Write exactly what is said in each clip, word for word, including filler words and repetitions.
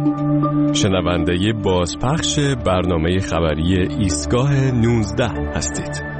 شنونده بازپخش برنامه خبری ایستگاه نوزده هستید.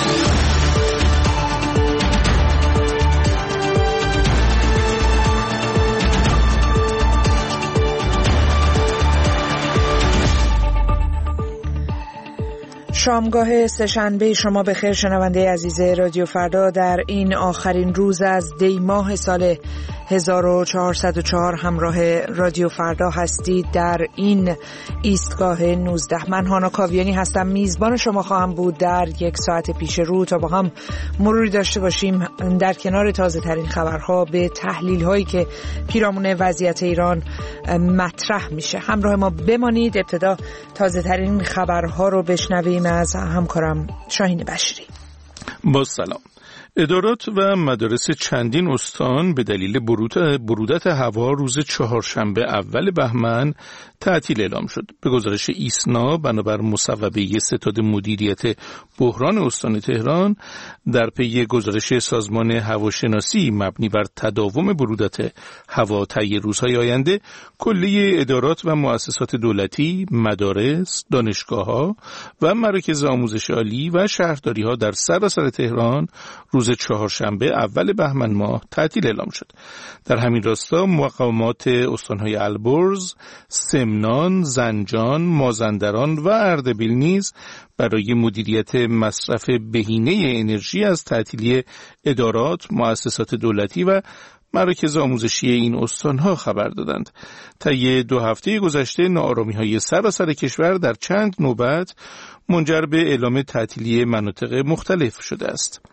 شامگاه سه‌شنبه شما بخیر شنونده عزیز رادیو فردا. در این آخرین روز از دی ماه سال هزار و چهارصد و چهار همراه رادیو فردا هستید در این ایستگاه نوزده. من هانا کاویانی هستم، میزبان شما خواهم بود در یک ساعت پیش رو تا با هم مروری داشته باشیم در کنار تازه ترین خبرها به تحلیل هایی که پیرامون وضعیت ایران مطرح میشه. همراه ما بمانید. ابتدا تازه ترین خبرها رو بشنویم از همکارم شاهین بشری. با سلام. ادارات و مدارس چندین استان به دلیل برودت هوا روز چهارشنبه اول بهمن تعطیل اعلام شد. به گزارش ایسنا بنابر مصوبه ستاد مدیریت بحران استان تهران، در پی گزارش سازمان هواشناسی مبنی بر تداوم برودت هوا طی روزهای آینده، کلیه ادارات و مؤسسات دولتی، مدارس، دانشگاه‌ها و مراکز آموزش عالی و شهرداری‌ها در سراسر تهران روز چهارشنبه اول بهمن ماه تعطیل اعلام شد. در همین راستا مقامات استان‌های البرز، سمنان، زنجان، مازندران و اردبیل نیز برای مدیریت مصرف بهینه انرژی از تعطیلی ادارات، مؤسسات دولتی و مراکز آموزشی این استان‌ها خبر دادند. طی دو هفته گذشته ناآرامی‌های سراسر کشور در چند نوبت منجر به اعلام تعطیلی مناطق مختلف شده است.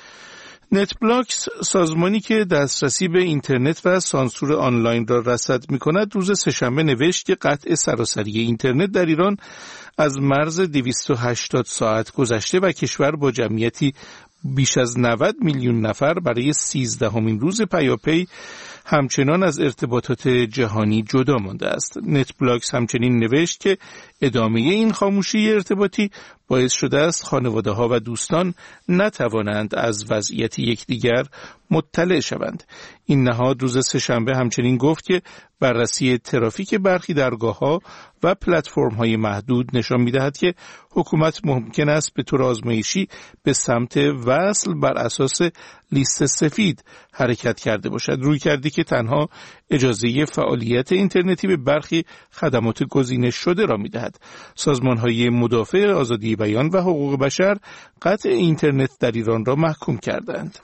نتبلاکس، سازمانی که دسترسی به اینترنت و سانسور آنلاین را رصد می‌کند، روز سه‌شنبه نوشت که قطع سراسری اینترنت در ایران از مرز دویست و هشتاد ساعت گذشته و کشور با جمعیتی بیش از نود میلیون نفر برای سیزدهمین روز پیاپی همچنان از ارتباطات جهانی جدا مانده است. نتبلاکس همچنین نوشت که ادامه این خاموشی ارتباطی باعث شده است خانواده‌ها و دوستان نتوانند از وضعیت یکدیگر مطلع شوند. این نهاد روز سه‌شنبه همچنین گفت که بررسی ترافیک برخی درگاه‌ها و پلتفرم‌های محدود نشان می‌دهد که حکومت ممکن است به طور آزمایشی به سمت وصل بر اساس لیست سفید حرکت کرده باشد، روی کردی که تنها اجازه فعالیت اینترنتی به برخی خدمات گزینش شده را می‌دهد. سازمان‌های مدافع آزادی بیان و حقوق بشر قطع اینترنت در ایران را محکوم کردند.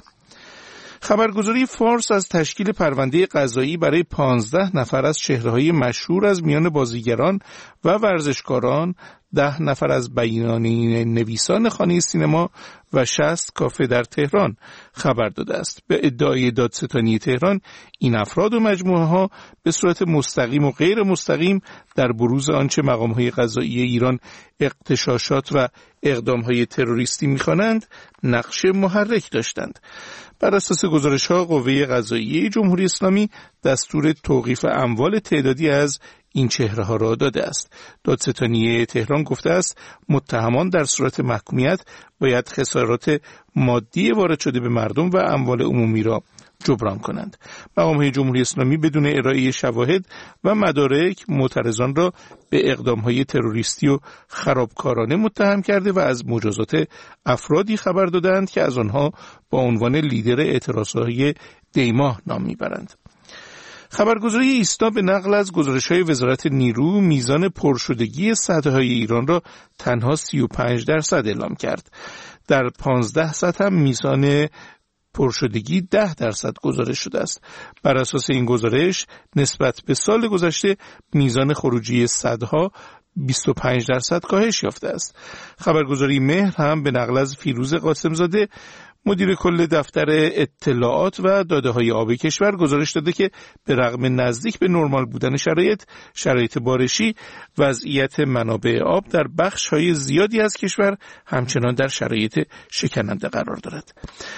خبرگزاری فارس از تشکیل پرونده قضایی برای پانزده نفر از چهره‌های مشهور از میان بازیگران و ورزشکاران، ده نفر از بیانیه نویسان خانه سینما و شصت کافه در تهران خبر داده است. به ادعای دادستانی تهران، این افراد و مجموعه ها به صورت مستقیم و غیر مستقیم در بروز آنچه مقام‌های قضایی ایران اغتشاشات و اقدام‌های تروریستی می‌خوانند نقش محرک داشتند. بر اساس گزارش‌ها، قوه قضاییه جمهوری اسلامی دستور توقیف اموال تعدادی از این چهره‌ها را داده است. دادستانی تهران گفته است متهمان در صورت محکومیت باید خسارات مادی وارد شده به مردم و اموال عمومی را جبران کنند. مقام‌های جمهوری اسلامی بدون ارائه شواهد و مدارک معترضان را به اقدام‌های تروریستی و خرابکارانه متهم کرده و از مجازات افرادی خبر دادند که از آنها با عنوان لیدر اعتراضهای دیماه نام میبرند. خبرگزاری ایسنا به نقل از گزارش‌های وزارت نیرو میزان پرشدگی سدهای ایران را تنها سی و پنج درصد اعلام کرد. در پانزده سد هم میزان پرشدگی ده درصد گزارش شده است. بر اساس این گزارش نسبت به سال گذشته میزان خروجی سدها بیست و پنج درصد کاهش یافته است. خبرگزاری مهر هم به نقل از فیروز قاسمزاده مدیر کل دفتر اطلاعات و داده‌های آب کشور گزارش داده که به رغم نزدیک به نرمال بودن شرایط شرایط بارشی، وضعیت منابع آب در بخش‌های زیادی از کشور همچنان در شرایط شکننده قرار دارد.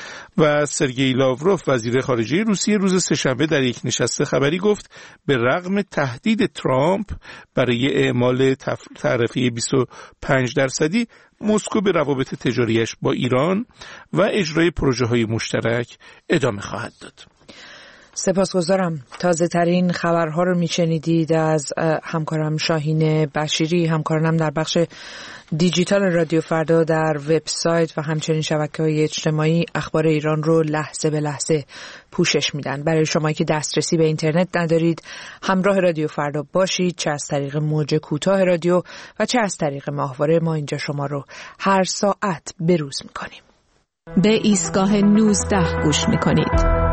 و سرگئی لاوروف وزیر خارجه روسیه روز سه‌شنبه در یک نشست خبری گفت به رغم تهدید ترامپ برای اعمال تعرفه بیست و پنج درصدی، مسکو به روابط تجاریش با ایران و اجرای پروژه‌های مشترک ادامه خواهد داد. سپاسگزارم. تازه ترین خبرها رو میشنیدید از همکارم شاهین بشیری، همکارانم در بخش دیجیتال رادیو فردا در وبسایت و همچنین شبکه‌های اجتماعی اخبار ایران رو لحظه به لحظه پوشش میدن. برای شما که دسترسی به اینترنت ندارید، همراه رادیو فردا باشید، چه از طریق موج کوتاه رادیو و چه از طریق ماهواره. ما اینجا شما رو هر ساعت بروز میکنیم. به ایستگاه نوزده گوش میکنید.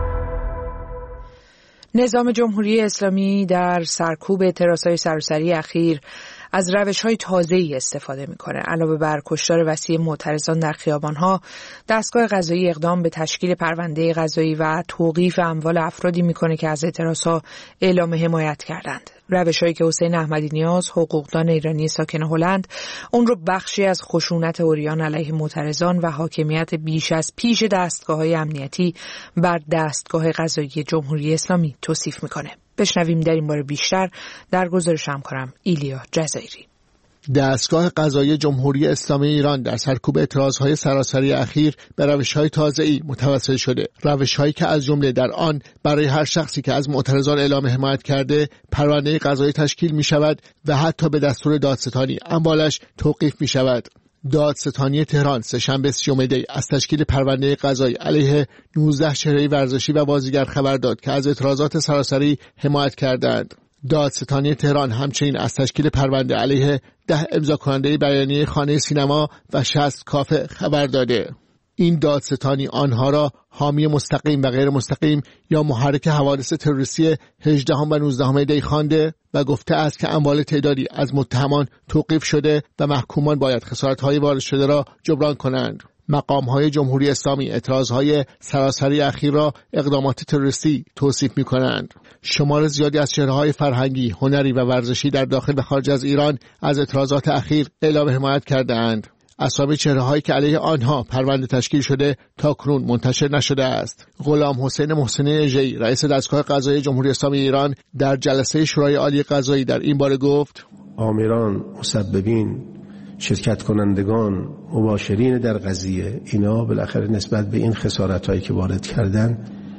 نظام جمهوری اسلامی در سرکوب اعتراضهای سراسری اخیر از روش‌های تازه‌ای استفاده می‌کنه. علاوه بر کشتار وسیع معترضان در خیابان‌ها، دستگاه قضایی اقدام به تشکیل پرونده قضایی و توقیف اموال افرادی می‌کنه که از اعتراضها اعلام حمایت کردند. روش‌هایی که حسین احمدی نیاز، حقوقدان ایرانی ساکن هلند، اون رو بخشی از خشونت عریان علیه معترضان و حاکمیت بیش از پیش دستگاه‌های امنیتی بر دستگاه قضایی جمهوری اسلامی توصیف می‌کنه. بشنویم در این باره بیشتر در گزارش همکارم ایلیا جزایری. دستگاه قضایی جمهوری اسلامی ایران در سرکوب اعتراضهای سراسری اخیر به روش‌های تازه‌ای متوسل شده. روش‌هایی که از جمله در آن برای هر شخصی که از معترضان اعلام حمایت کرده پرونده قضایی تشکیل می‌شود و حتی به دستور دادستانی اموالش توقیف می‌شود. دادستانی تهران سه‌شنبه سیوم دی از تشکیل پرونده قضایی علیه نوزده چهره ورزشی و بازیگر خبر داد که از اعتراضات سراسری حمایت کردند. دادستانی تهران همچنین از تشکیل پرونده علیه ده امضا کننده بیانیه خانه سینما و شصت کافه خبر داده. این دادستانی آنها را حامی مستقیم و غیر مستقیم یا محرک حوادث تروریستی هجدهم و نوزدهم دی خوانده و گفته است که اموال تعدادی از متهمان توقیف شده و محکومان باید خسارت‌های وارد شده را جبران کنند. مقام‌های جمهوری اسلامی اعتراض‌های سراسری اخیر را اقدامات تروریستی توصیف می‌کنند. شمار زیادی از چهره‌های فرهنگی، هنری و ورزشی در داخل و خارج از ایران از اعتراضات اخیر اعلام حمایت کرده‌اند. اسامی چهره‌هایی که علیه آنها پرونده تشکیل شده تاکنون منتشر نشده است. غلام حسین محسنی اژه‌ای رئیس دستگاه قضایی جمهوری اسلامی ایران در جلسه شورای عالی قضایی در این باره گفت: آمیران، مسببین، شرکت کنندگان، مباشرین در قضیه، اینا بالاخره نسبت به این خسارت‌هایی که وارد کردن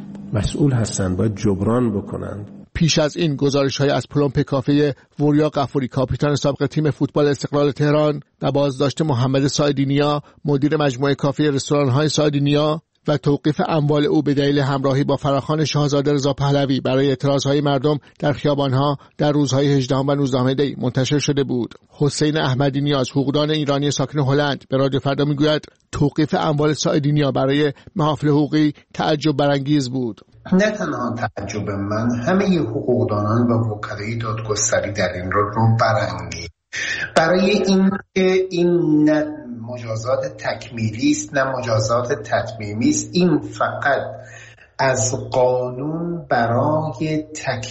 مسئول هستند، باید جبران بکنند. پیش از این گزارش‌های از پلمپ کافه وریا غفوری کاپیتان سابق تیم فوتبال استقلال تهران و بازداشت محمد سایدینیا مدیر مجموعه کافه رستوران‌های سایدینیا و توقیف اموال او به دلیل همراهی با فراخوان شاهزاده رضا پهلوی برای اعتراضهای مردم در خیابان‌ها در روزهای هجدهم و نوزدهم دی منتشر شده بود. حسین احمدی نیاز، حقوقدان ایرانی ساکن هلند، به رادیو فردا میگوید توقیف اموال سایدینیا برای محافل حقوقی تعجب برانگیز بود. نه تنها تعجب من، همه حقوقدانان و وکلای دادگستری در این رو رو برانگیز، برای این که این نه مجازات تکمیلی است نه مجازات تتمیمی است، این فقط از قانون برای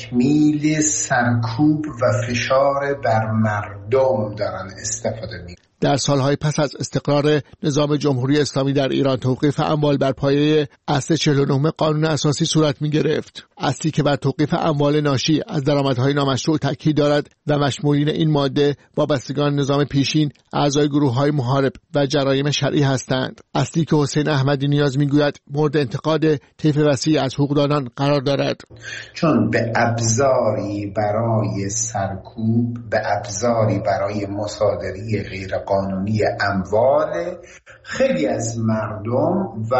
تکمیل سرکوب و فشار بر مردم دارن استفاده می. در سالهای پس از استقرار نظام جمهوری اسلامی در ایران توقیف اموال بر پایه اصل چهل و نه قانون اساسی صورت می گرفت. اصلی که بر توقیف اموال ناشی از درآمدهای نامشروع تاکید دارد و مشمولین این ماده وابستگان نظام پیشین، اعضای گروه‌های محارب و جرایم شرعی هستند. اصلی که حسین احمدی نیاز میگوید مورد انتقاد طیف وسیع از حقوقدانان قرار دارد، چون به ابزاری برای سرکوب، به ابزاری برای مصادره غیر قانونی اموال خیلی از مردم و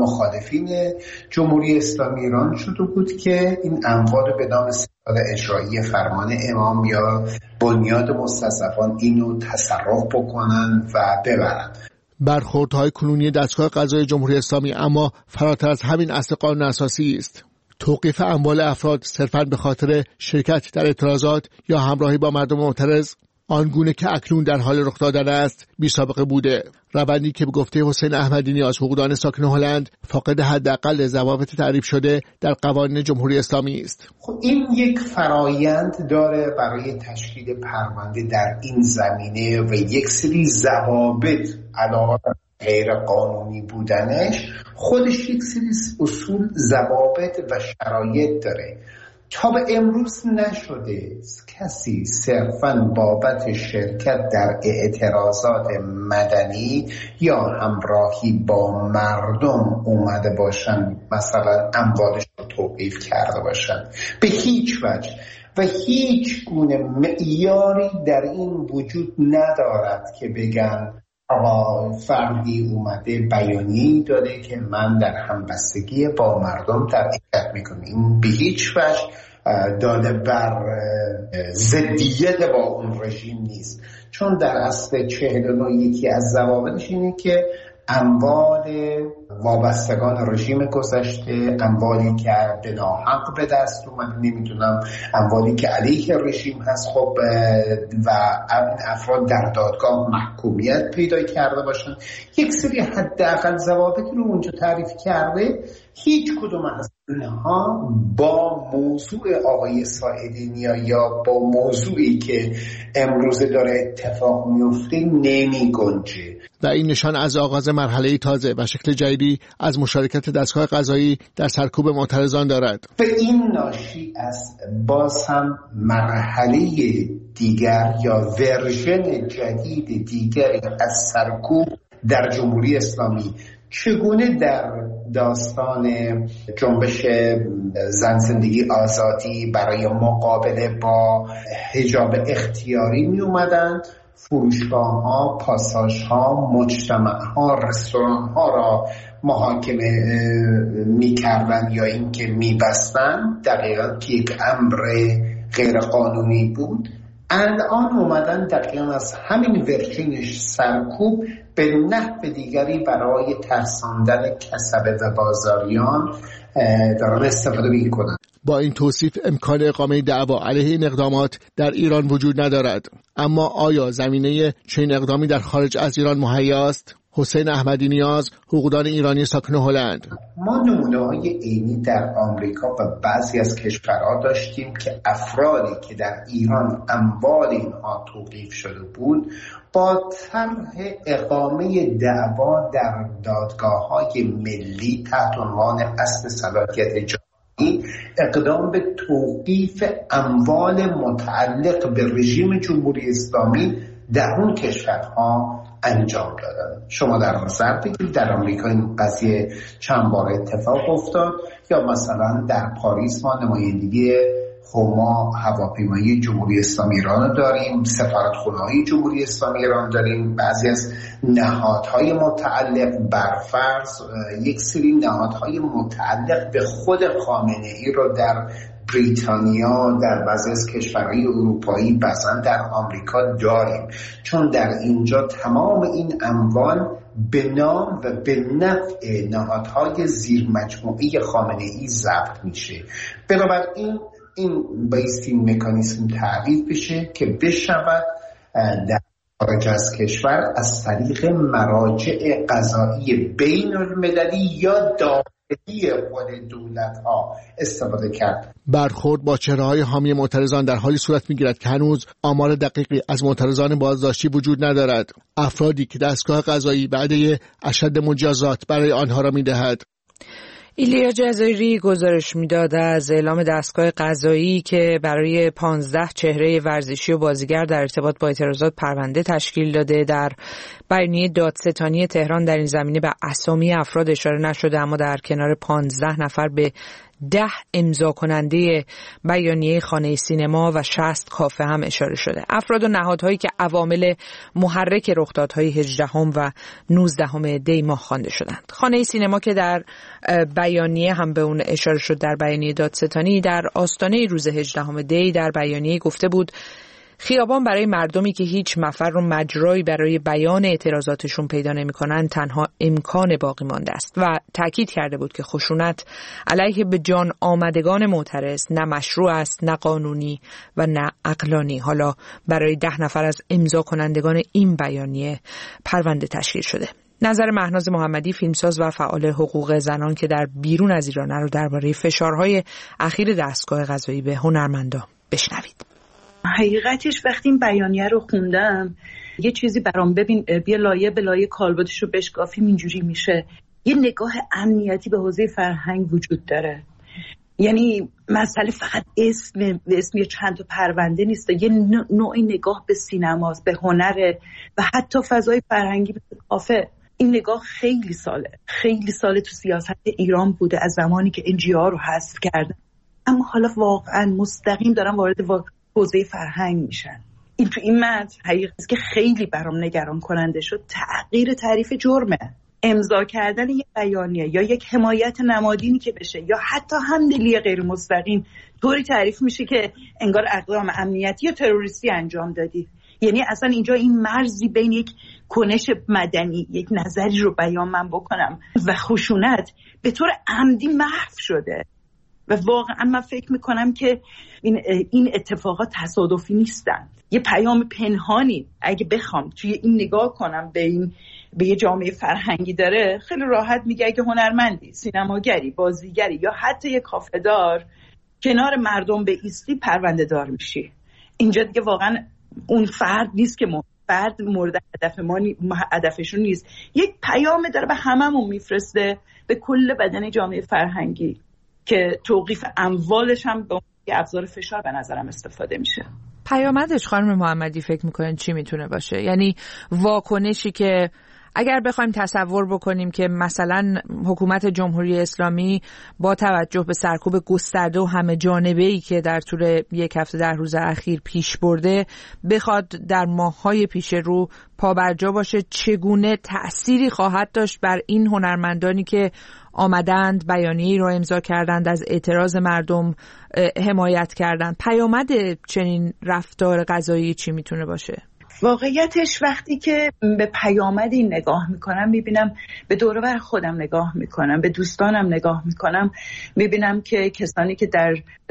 مخالفین جمهوری اسلامی ایران شده بود که این اموال به نام ستاد اجرایی فرمان امام یا بنیاد مستصفان اینو تصرف بکنن و ببرن. برخوردهای کنونی دستگاه قضایی جمهوری اسلامی اما فراتر از همین اصل قانون اساسی است. توقیف اموال افراد صرفاً به خاطر شرکت در اعتراضات یا همراهی با مردم معترض آنگونه که اکنون در حال رخ دادن است بی سابقه بوده. روندی که به گفته حسین احمدی نیاز، حقوقدان ساکن هلند، فاقد حداقل ضوابط تعریف شده در قوانین جمهوری اسلامی است. خب این یک فرایند داره برای تشکیل پرونده در این زمینه و یک سری ضوابط علاوه بر غیر قانونی بودنش خودش یک سری اصول، ضوابط و شرایط داره. تا به امروز نشده کسی صرفاً بابت شرکت در اعتراضات مدنی یا همراهی با مردم اومده باشن مثلا اموالش رو توقیف کرده باشن، به هیچ وجه و هیچ گونه معیاری در این وجود ندارد که بگن آقا فردی اومده بیانیه‌ای داده که من در همبستگی با مردم تبعیت میکنم. این به هیچ وجه داده بر ضدیت با اون رژیم نیست، چون در اصل چهل و نه یکی از ضوابطش اینه که اموال وابستگان رژیم گذشته، اموالی که به ناحق به دست اومد، نمیدونم اموالی که علیه رژیم هست خب و افراد در دادگاه محکومیت پیدا کرده باشن، یک سری حداقل ضوابطی رو اونجا تعریف کرده. هیچ کدوم از اینها با موضوع آقای ساعدی یا با موضوعی که امروز داره اتفاق میفته نمی گنجه و این نشان از آغاز مرحله تازه و شکل جدیدی از مشارکت دستگاه قضایی در سرکوب معترضان دارد. به این ناشی از باز هم مرحله دیگر یا ورژن جدید دیگری از سرکوب در جمهوری اسلامی چگونه در داستان جنبش زن زندگی آزادی برای مقابله با حجاب اختیاری می اومدند، فروشگاه ها، پاساژ ها، مجتمع ها، رستوران ها را محاکمه می کردن یا اینکه می بستن، دقیقا که یک امر غیر قانونی بود. الان اومدن دقیقا از همین ورژنش سرکوب به نحو دیگری برای ترساندن کسبه و بازاریان دارن استفاده میکنن. با این توصیف امکان اقامه دعوا علیه این اقدامات در ایران وجود ندارد، اما آیا زمینه چنین اقدامی در خارج از ایران مهیا است؟ حسین احمدی نیاز، حقوقدان ایرانی ساکن هلند: ما نمونه‌های عینی در آمریکا و بعضی از کشورها داشتیم که افرادی که در ایران اموال اینها توقیف شده بود با طرح اقامه دعوا در دادگاه‌های ملی تحت عنوان اصل صلاحیت جمهوری اقدام به توقیف اموال متعلق به رژیم جمهوری اسلامی در اون کشورها انجام دادن. شما در نظر بگیرید در آمریکا این قضیه چند بار اتفاق افتاد، یا مثلا در پاریس ما نمایندگی هما هواپیمایی جمهوری اسلامی ایران داریم، سفارتخانه‌های جمهوری اسلامی ایران داریم، بعضی از نهادهای متعلق بر فرض یک سری نهادهای متعلق به خود خامنه‌ای رو در بریتانیا، در بعضی از کشورهای اروپایی، بعضا در آمریکا داریم، چون در اینجا تمام این اموال به نام و به نفع نهادهای زیر مجموعه خامنه‌ای ضبط میشه. بنابراین این بایستی مکانیزم تعریف بشه که بشود در خارج از کشور از طریق مراجع قضایی بین المللی یا داخلی خود دولت ها استفاده کرد. برخورد با چهره‌های حامی معترضان در حالی صورت می‌گیرد که هنوز آمار دقیقی از معترضان بازداشتی وجود ندارد، افرادی که دستگاه قضایی وعده اشد مجازات برای آنها را می‌دهد. ایلیا جزایری گزارش میداد از اعلام دستگاه قضایی که برای پانزده چهره ورزشی و بازیگر در ارتباط با اعتراضات پرونده تشکیل داده. در بیانیه دادستانی تهران در این زمینه به اسامی افراد اشاره نشده، اما در کنار پانزده نفر به ده امضا کننده بیانیه خانه سینما و شصت کافه هم اشاره شده. افراد و نهادهایی که عوامل محرک رخدادهای هجدهم و نوزدهم دی ماه خوانده شدند. خانه سینما که در بیانیه هم به اون اشاره شد، در بیانیه دادستانی در آستانه روز هجدهم دی در بیانیه گفته بود خیابان برای مردمی که هیچ مفر و مجرایی برای بیان اعتراضاتشون پیدا نمی‌کنند تنها امکان باقی مانده است و تاکید کرده بود که خشونت علیه به جان آمدگان معترض نه مشروع است، نه قانونی و نه عقلانی. حالا برای ده نفر از امضا کنندگان این بیانیه پرونده تشکیل شده. نظر مهناز محمدی، فیلمساز و فعال حقوق زنان که در بیرون از ایران رو درباره فشارهای اخیر دستگاه قضایی به هنرمندان بشنوید. حقیقتش وقتی این بیانیه رو خوندم یه چیزی برام، ببین بیا لایه به لایه کالبدش رو بشکافیم اینجوری میشه. یه نگاه امنیتی به حوزه فرهنگ وجود داره. یعنی مسئله فقط اسم به اسم چند تا پرونده نیست، یه نوعی نگاه به سینماست، به هنر و حتی فضای فرهنگی به کافه. این نگاه خیلی ساله خیلی ساله تو سیاست ایران بوده از زمانی که ان جی آر رو حذف کردن، اما حالا واقعا مستقیم دارن وارد حوزه فرهنگ میشن. این تو این متن حقیقت که خیلی برام نگران کننده شد تغییر تعریف جرمه. امضا کردن یک بیانیه یا یک حمایت نمادینی که بشه یا حتی همدلی غیر مستقیم طوری تعریف میشه که انگار اقدام امنیتی یا تروریستی انجام دادی. یعنی اصلا اینجا این مرزی بین یک کنش مدنی، یک نظری رو بیان من بکنم و خشونت به طور عمدی محو شده و واقعا من فکر میکنم که این این اتفاقات تصادفی نیستن. یه پیام پنهانی اگه بخوام توی این نگاه کنم به این به یه جامعه فرهنگی داره، خیلی راحت میگه اگه هنرمندی، سینماگری، بازیگری یا حتی یه کافه‌دار کنار مردم به ایستی پرونده دار میشی. اینجا دیگه واقعا اون فرد نیست که فرد مورد هدف ما نی... هدفشون نیست. یک پیام داره به هممون میفرسته، به کل بدن جامعه فرهنگی که توقیف اموالش هم به ابزار فشار به نظرم استفاده میشه. پیامدش خانم محمدی فکر میکنن چی میتونه باشه؟ یعنی واکنشی که اگر بخوایم تصور بکنیم که مثلا حکومت جمهوری اسلامی با توجه به سرکوب گسترده و همه جانبه‌ای که در طول یک هفته ده روز اخیر پیش برده بخواد در ماه‌های پیش رو پابرجا باشه، چگونه تأثیری خواهد داشت بر این هنرمندانی که آمدند بیانیه‌ای رو امضا کردند، از اعتراض مردم حمایت کردند؟ پیامد چنین رفتار قضایی چی میتونه باشه؟ واقعیتش وقتی که به پیامد این نگاه میکنم میبینم، به دور و بر خودم نگاه میکنم، به دوستانم نگاه میکنم، میبینم که کسانی که در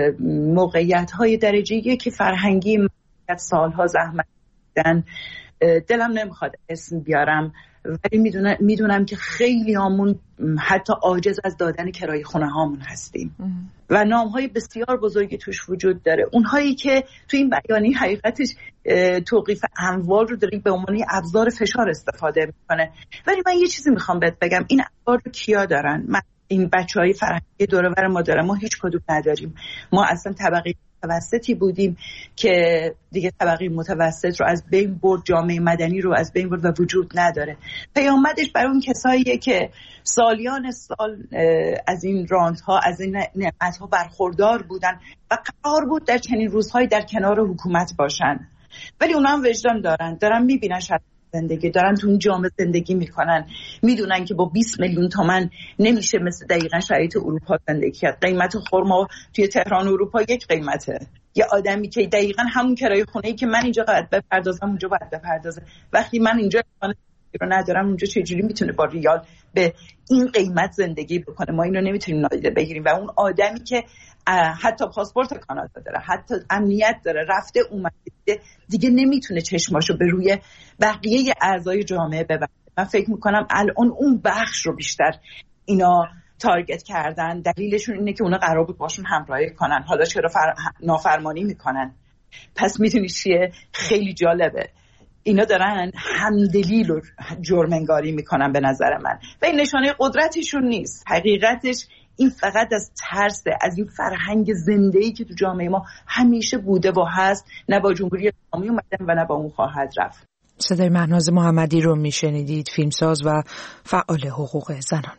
موقعیت‌های درجه یک فرهنگی سالها زحمت کشیدن، دلم نمیخواد اسم بیارم ولی میدونم میدونم که خیلی هامون حتی عاجز از دادن کرایه خونه هامون هستیم و نام‌های بسیار بزرگی توش وجود داره. اونهایی که تو این بیانیه حقیقتش توقیف اموال رو داره به عنوان ابزار فشار استفاده میکنه. ولی من یه چیزی میخوام بهت بگم، این ابزار رو کیا دارن؟ من این بچهای فرهنگی دور و بر ما دارن، ما هیچ کدوم نداریم. ما اصلا طبقه متوسطی بودیم که دیگه طبقه متوسط رو از بین برد، جامعه مدنی رو از بین برد و وجود نداره. پیامدش برای اون کساییه که سالیان سال از این رانت‌ها، از این نعمت‌ها برخوردار بودن و قرار بود در چنین روزهایی در کنار حکومت باشن، ولی اونا هم وجدان دارن، دارن میبینن شاید زندگی، دارن تو اون جامعه زندگی میکنن، میدونن که با بیست میلیون تومان نمیشه مثل دقیقاً شرایط اروپا زندگی کرد. قیمت خرما توی تهران اروپا یک قیمته. یه آدمی که دقیقاً همون کرایه خونه‌ای که من اینجا باید بپردازم اونجا باید بپردازه. وقتی من اینجا رو ندارم اونجا چجوری میتونه با ریال به این قیمت زندگی بکنه؟ ما اینو نمیتونیم نادیده بگیریم. و اون آدمی که حتی پاسپورت کانادا داره، حتی امنیت داره، رفته اومده، دیگه نمیتونه چشماشو به روی بقیه اعضای جامعه ببنده. من فکر میکنم الان اون بخش رو بیشتر اینا تارگت کردن. دلیلشون اینه که اونا قرار بود باشون همراهی کنن، حالا چرا فر... نافرمانی میکنن؟ پس میتونی چیه؟ خیلی جالبه، اینا دارن همدلی رو جرم‌انگاری میکنن به نظر من و این نشانه قدرتشون نیست. حقیقتش این فقط از ترس از این فرهنگ زنده‌ای که تو جامعه ما همیشه بوده و هست، نه با جمهوری اسلامی اومدن و نه با اون خواهد رفت. صدای مهناز محمدی رو میشنیدید، فیلمساز و فعال حقوق زنان.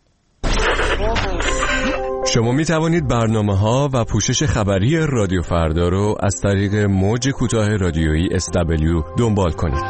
شما می توانید برنامه‌ها و پوشش خبری رادیو فردا رو از طریق موج کوتاه رادیویی اس دبلیو دنبال کنید.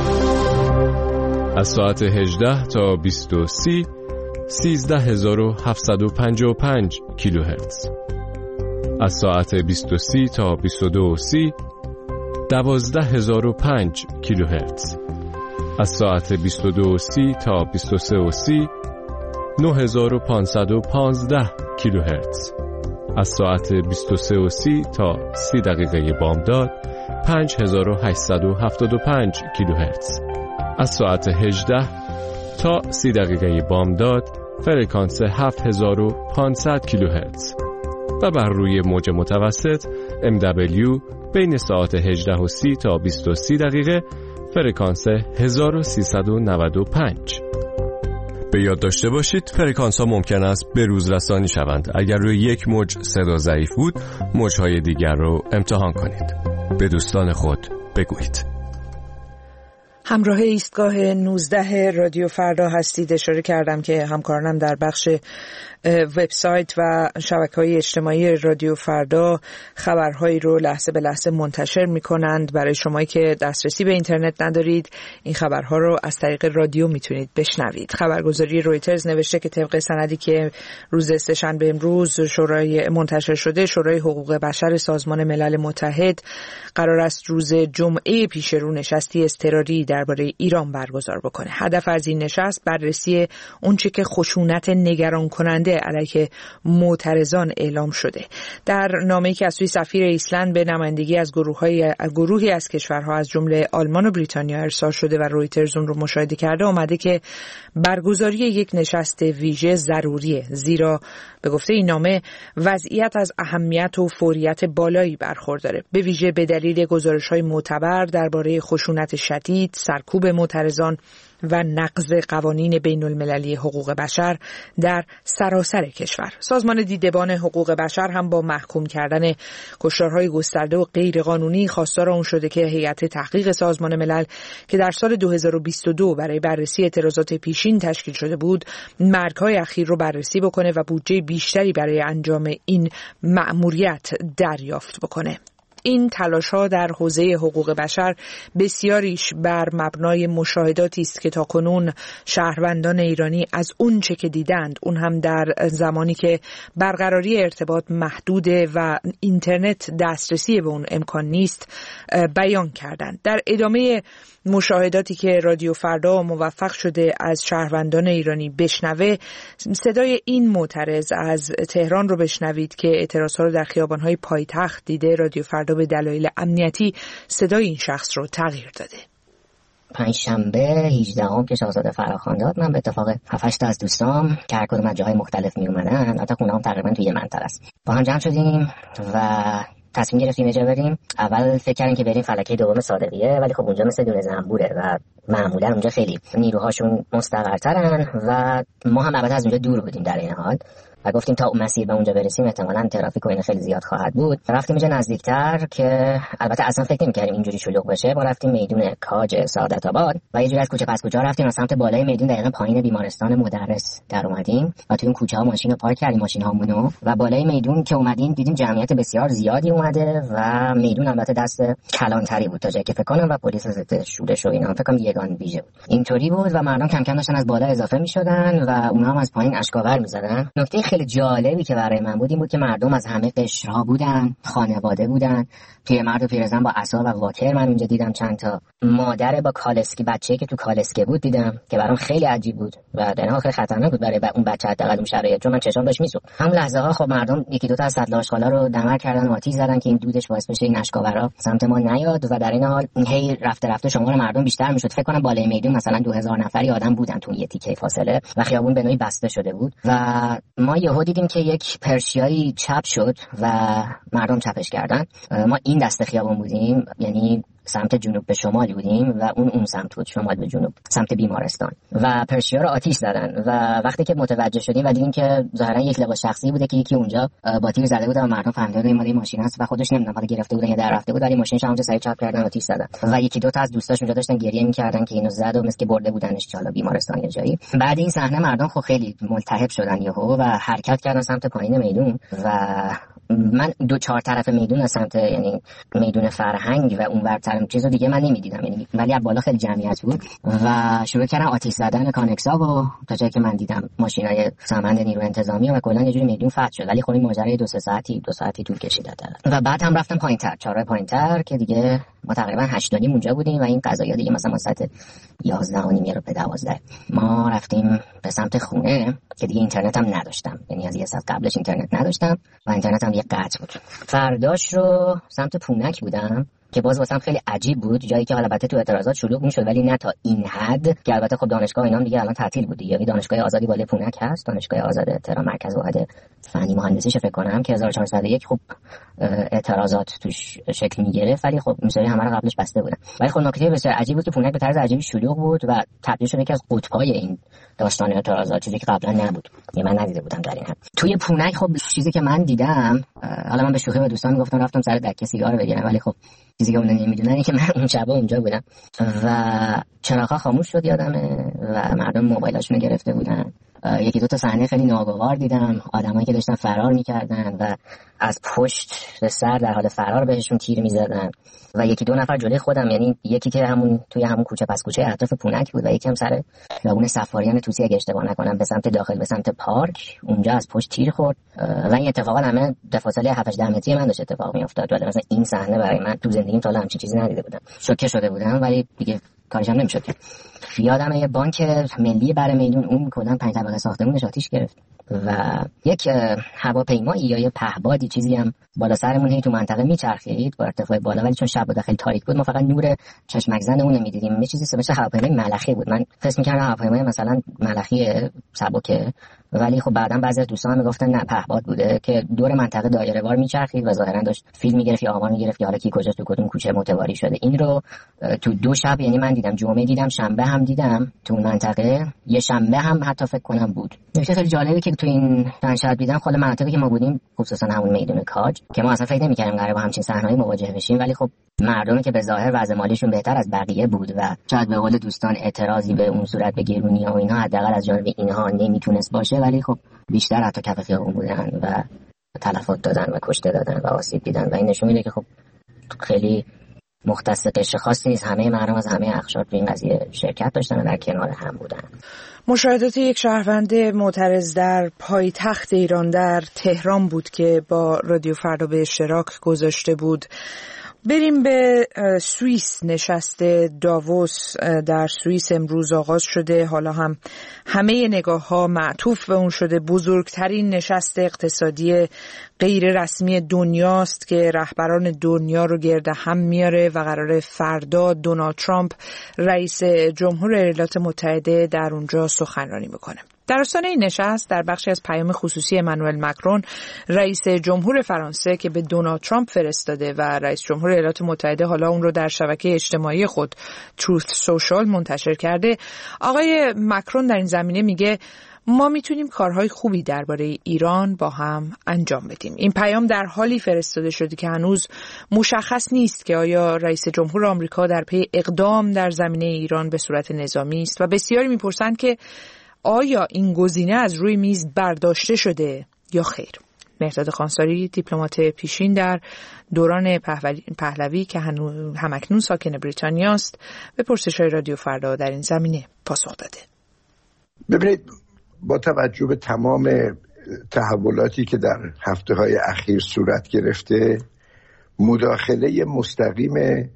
از ساعت هجده تا بیست و سه سیزده هزار و هفتصد و پنجاه و پنج کیلوهرتز. از ساعت بیست و سه تا بیست و دو و سی دوازده هزار و پنج کیلوهرتز. از ساعت بیست و دو و سی تا بیست و سه و سی نه هزار و پانصد و پانزده کیلوهرتز. از ساعت بیست و سه و سی تا سی دقیقه بامداد پنج هزار و هشتصد و هفتاد و پنج کیلوهرتز. از ساعت هجده تا سی دقیقه بامداد فرکانس هفت هزار و پانصد کیلوهرتز و بر روی موج متوسط ام دبلیو بین ساعت هجده و سی تا بیست و سه دقیقه فرکانس هزار و سیصد و نود و پنج. به یاد داشته باشید فرکانس ها ممکن است به روز رسانی شوند. اگر روی یک موج صدا ضعیف بود، موجهای دیگر رو امتحان کنید. به دوستان خود بگویید. همراه ایستگاه نوزده رادیو فردا هستید. اشاره کردم که همکارانم در بخش وبسایت و شبکه‌های اجتماعی رادیو فردا خبرهایی رو لحظه به لحظه منتشر می‌کنند. برای شمایی که دسترسی به اینترنت ندارید، این خبرها رو از طریق رادیو میتونید بشنوید. خبرگزاری رویترز نوشته که طبق سندی که روز سه‌شنبه امروز شورای منتشر شده، شورای حقوق بشر سازمان ملل متحد قرار است روز جمعه پیش رو نشستی اضطراری درباره ایران برگزار بکنه. هدف از این نشست بررسی اونچه که خشونت نگران کننده علیه معترضان اعلام شده. در نامه‌ای که از سوی سفیر ایسلند به نمایندگی از گروه‌های گروهی از کشورها از جمله آلمان و بریتانیا ارسال شده و رویترز اون رو مشاهده کرده، آمده که برگزاری یک نشست ویژه ضروریه، زیرا به گفته این نامه وضعیت از اهمیت و فوریت بالایی برخورداره، به ویژه به دلیل گزارش‌های معتبر درباره خشونت شدید، سرکوب معترضان و نقض قوانین بین المللی حقوق بشر در سراسر کشور. سازمان دیدبان حقوق بشر هم با محکوم کردن کشتارهای گسترده و غیرقانونی خواستار اون شده که هیئت تحقیق سازمان ملل که در سال دو هزار و بیست و دو برای بررسی اعتراضات پیشین تشکیل شده بود، مرگ‌های اخیر رو بررسی بکنه و بودجه بیشتری برای انجام این مأموریت دریافت بکنه. این تلاش‌ها در حوزه حقوق بشر بسیاریش بر مبنای مشاهداتی است که تاکنون شهروندان ایرانی از اون چه که دیدند، اون هم در زمانی که برقراری ارتباط محدوده و اینترنت دسترسی به اون امکان نیست، بیان کردند. در ادامه مشاهداتی که رادیو فردا موفق شده از شهروندان ایرانی بشنوه، صدای این معترض از تهران رو بشنوید که اعتراضها رو در خیابان‌های پایتخت دیده. رادیو فردا به دلایل امنیتی صدای این شخص رو تغییر داده. پنجشنبه هجدهم که شاهزاده فراخوان داد، من به اتفاق هفت هشت تا از دوستام که هر کدوم از جاهای مختلف می اومدن، البته خونه‌ام تقریبا توی یه منطقه است، با هم جمع شدیم و تصمیم گرفتیم یه جا بریم. اول فکر کردیم که بریم فلکه دوم صادقیه، ولی خب اونجا مثل دونه زنبوره و معمولا اونجا خیلی نیروهاشون مستقرترن و ما هم البته از اونجا دور بودیم در این حال و گفتیم تا اون مسیر به اونجا برسیم احتمالاً ترافیک و اینا خیلی زیاد خواهد بود. رفتیم اینجا نزدیکتر که البته اصلا فکر نمی‌کردیم اینجوری شلوغ بشه. ما رفتیم میدون کاج سعادت آباد و یه جوری از کوچه پس کوچه رفتیم از سمت بالای میدون، دقیقاً پایین بیمارستان مدرس در اومدیم و تو اون کوچه‌ها ماشین رو پارک کردیم، ماشین‌هامونو، و بالای میدون که اومدیم دیدیم جمعیت بسیار زیادی اومده و میدون البته دست کلانتری بود تا جایی که فکر کنم و پلیس ضد شورش و اینا فکر کنم یگان ویژه بود. اینطوری بود و مردم کم کم داشتن از بالا اضافه می‌شدن و اونها هم از پایین اشکاور می‌زدن. نکته خیلی جالبی که برای من بود این بود که مردم از همه قشرها بودن، خانواده بودن، پیرمرد و پیرزن با عصا و واکر. من اونجا دیدم چند تا مادر با کالسکی، بچه‌ای که تو کالسکه بود دیدم که برام خیلی عجیب بود و در واقع خطرناک بود برای اون بچه حداقل اون شرایط، چون من چشام داشت میسوخت. همون لحظه ها خب مردم یکی دو تا از سطل آشغالا رو دمر کردن و آتش زدن که این دودش باعث بشه این اشکاورا سمت ما نیاد و در این حال هی رفته رفته شمار مردم بیشتر میشد. فکر کنم بالای میدون مثلا دو هزار نفری آدم بودن تو یه تیکه فاصله و خیابون به نوعی بسته شده بود و ما یهو دیدیم که یک پرشیایی چپ شد و مردم چپش کردن. ما این دسته خیابون بودیم، یعنی سمت جنوب به شمال بودیم و اون اون سمت بود، شمال به جنوب، سمت بیمارستان، و پرشیا رو آتش زدن و وقتی که متوجه شدیم و دیدیم که ظاهرا یک لباس شخصی بوده که یکی اونجا با تیر زده بود و مردم فهمیدن این مال ماشین است و خودش نمیدونم حالا گرفته بودن یا در رفته بود، ولی ماشینش اونجا سریع چاپ کردن و آتش زدن و یکی دو تا از دوستاش اونجا داشتن گریه می‌کردن که اینو زد و مثل که برده بودنش حالا بیمارستان یا جایی. بعد این صحنه مردم خب خیلی ملتهب شدن یهو و حرکت کردن سمت پایین میدون و من دو چهار طرف میدون سمت یعنی میدون فرهنگ و اون ورتر چیزو دیگه من نمیدیدم، یعنی ولی از بالا خیلی جمعیت بود و شروع کردن آتش زدن کانکسا و تا جایی که من دیدم ماشینای سامند نیرو انتظامی و کلا یه جوری میدون فتح شد، ولی خب این ماجرا دو سه ساعتی دو ساعتی طول کشید و بعد هم رفتم پایینتر، چهار پایینتر که دیگه ما تقریبا هشت و نیم اونجا بودیم و این قضایا دیگه مثلا ساعت یازده و نیم رو به دوازده ما رفتیم به سمت خونه که دیگه اینترنت هم نداشتم، یعنی از یه ساعت قبلش اینترنت نداشتم و اینترنت هم یه قطع بود. فرداش رو سمت پونک بودم که باز واسم خیلی عجیب بود، جایی که البته تو اعتراضات شلوغ میشد ولی نه تا این حد که البته خب دانشگاه اینا دیگه الان تعطیل بود دیگه. دانشگاه آزادی بالای پونک هست، دانشگاه آزاد تهران مرکز واحد فنی مهندسیش فکر کنم که هزار و چهارصد و یک خب اعتراضات توش شکل میگرفت، ولی خب این همه رو قبلش بسته بودن. ولی خب نکته بسیار عجیب بود که پونک به طرز عجیبی شلوغ بود و تبدیل شد یکی از قطب‌های این داستان اعتراضات، چیزی که قبلا نبود، یعنی من ندیده بودم در این حد. توی پونک خب چیزی که من دیدم، حالا من به شوخی به دوستان میگفتم رفتم سر دکه سیگار بگیرم، ولی خب چیزی که اون نمیدونن اینه که من اون شب اونجا بودم و چراغ‌ها خاموش شد یادمه و مردم موبایلاشونو گرفته بودن. یکی دو تا صحنه خیلی ناگوار دیدم، آدمایی که داشتن فرار میکردن و از پشت به سر در حال فرار بهشون تیر میزدن و یکی دو نفر جلوی خودم، یعنی یکی که همون توی همون کوچه پس کوچه اطراف پونک بود و یکی هم سر خیابون سفاریان توسی اگه اشتباه نکنم به سمت داخل به سمت پارک، اونجا از پشت تیر خورد و این اتفاقا همه در فاصله هفت هشت متری من داشت اتفاق میافتاد. ولی مثلا این صحنه برای من تو زندگیم تا الان همچین چیزی ندیده بودم. شوکه شده بودم ولی دیگه کارش هم نمیشد. یادمه یه بانک ملی بر میدون اون کلا پنج طبقه ساختمونش آتیش گرفت و یک هواپیمایی یا یه پهبادی چیزی هم بالا سرمون هی تو منطقه میچرخید با ارتفاع بالا، ولی چون شب بود خیلی تاریک بود ما فقط نور چشمک زن اون رو می‌دیدیم. یه چیزی مثل هواپیمای ملخی بود، من فکر می‌کردم هواپیمای مثلا ملخی سبکه، ولی خب بعداً بعضی از دوستان میگفتن نه پهباد بوده که دور منطقه دایره‌وار میچرخید و ظاهراً داشت فیلم میگرفت یا آمار میگرفت که حالا کی کجاست تو کدوم کوچه متواری شده. این رو تو دو شب، یعنی من دیدم جمعه دیدم شنبه هم دیدم تو منطقه، یه شنبه هم حتی فکر کنم بود. نکته خیلی جالبی که تو این چند شب دیدم خود مناطقی که ما بودیم، خصوصا همون میدون کاج که ما اصلا فکر نمی‌کردیم قراره با همچین صحنه‌ای مواجه بشیم، ولی خب مردمی که به ظاهر وضع مالیشون بهتر از بقیه بود و شاید به قول دوستان اعتراضی به اون صورت به گرونی‌ها و اینا حداقل از جانب اینها نمیتونست باشه، ولی خب بیشتر حتی کف خیابون بودن و تلفات دادن و کشته دادن و آسیب دیدن و این نشون میده که خب خیلی مختص قشر خاصی نیست، همه مردم از همه اقشار تو این قضیه شرکت داشتن و در کنار هم بودن. مشاهدات یک شهروند معترض در پایتخت ایران در تهران بود که با رادیو فردا به اشتراک گذاشته بود. بریم به سوئیس. نشست داووس در سوئیس امروز آغاز شده، حالا هم همه نگاه ها معطوف به اون شده. بزرگترین نشست اقتصادی غیر رسمی دنیاست که رهبران دنیا رو گرد هم میاره و قراره فردا دونالد ترامپ رئیس جمهور ایالات متحده در اونجا سخنرانی بکنه. در آستانه این نشست در بخشی از پیام خصوصی امانوئل مکرون رئیس جمهور فرانسه که به دونالد ترامپ فرستاده و رئیس جمهور ایالات متحده حالا اون رو در شبکه اجتماعی خود تروث سوشال منتشر کرده، آقای مکرون در این زمینه میگه ما میتونیم کارهای خوبی درباره ایران با هم انجام بدیم. این پیام در حالی فرستاده شده که هنوز مشخص نیست که آیا رئیس جمهور آمریکا در پی اقدام در زمینه ایران به صورت نظامی است و بسیاری میپرسند که آیا این گزینه از روی میز برداشته شده یا خیر. مهرداد خانساری دیپلمات پیشین در دوران پهلوی که همکنون ساکن بریتانیا است به پرسش‌های رادیو فردا در این زمینه پاسخ داده. ببینید، با توجه به تمام تحولاتی که در هفته‌های اخیر صورت گرفته، مداخله مستقیم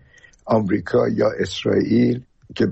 آمریکا یا اسرائیل که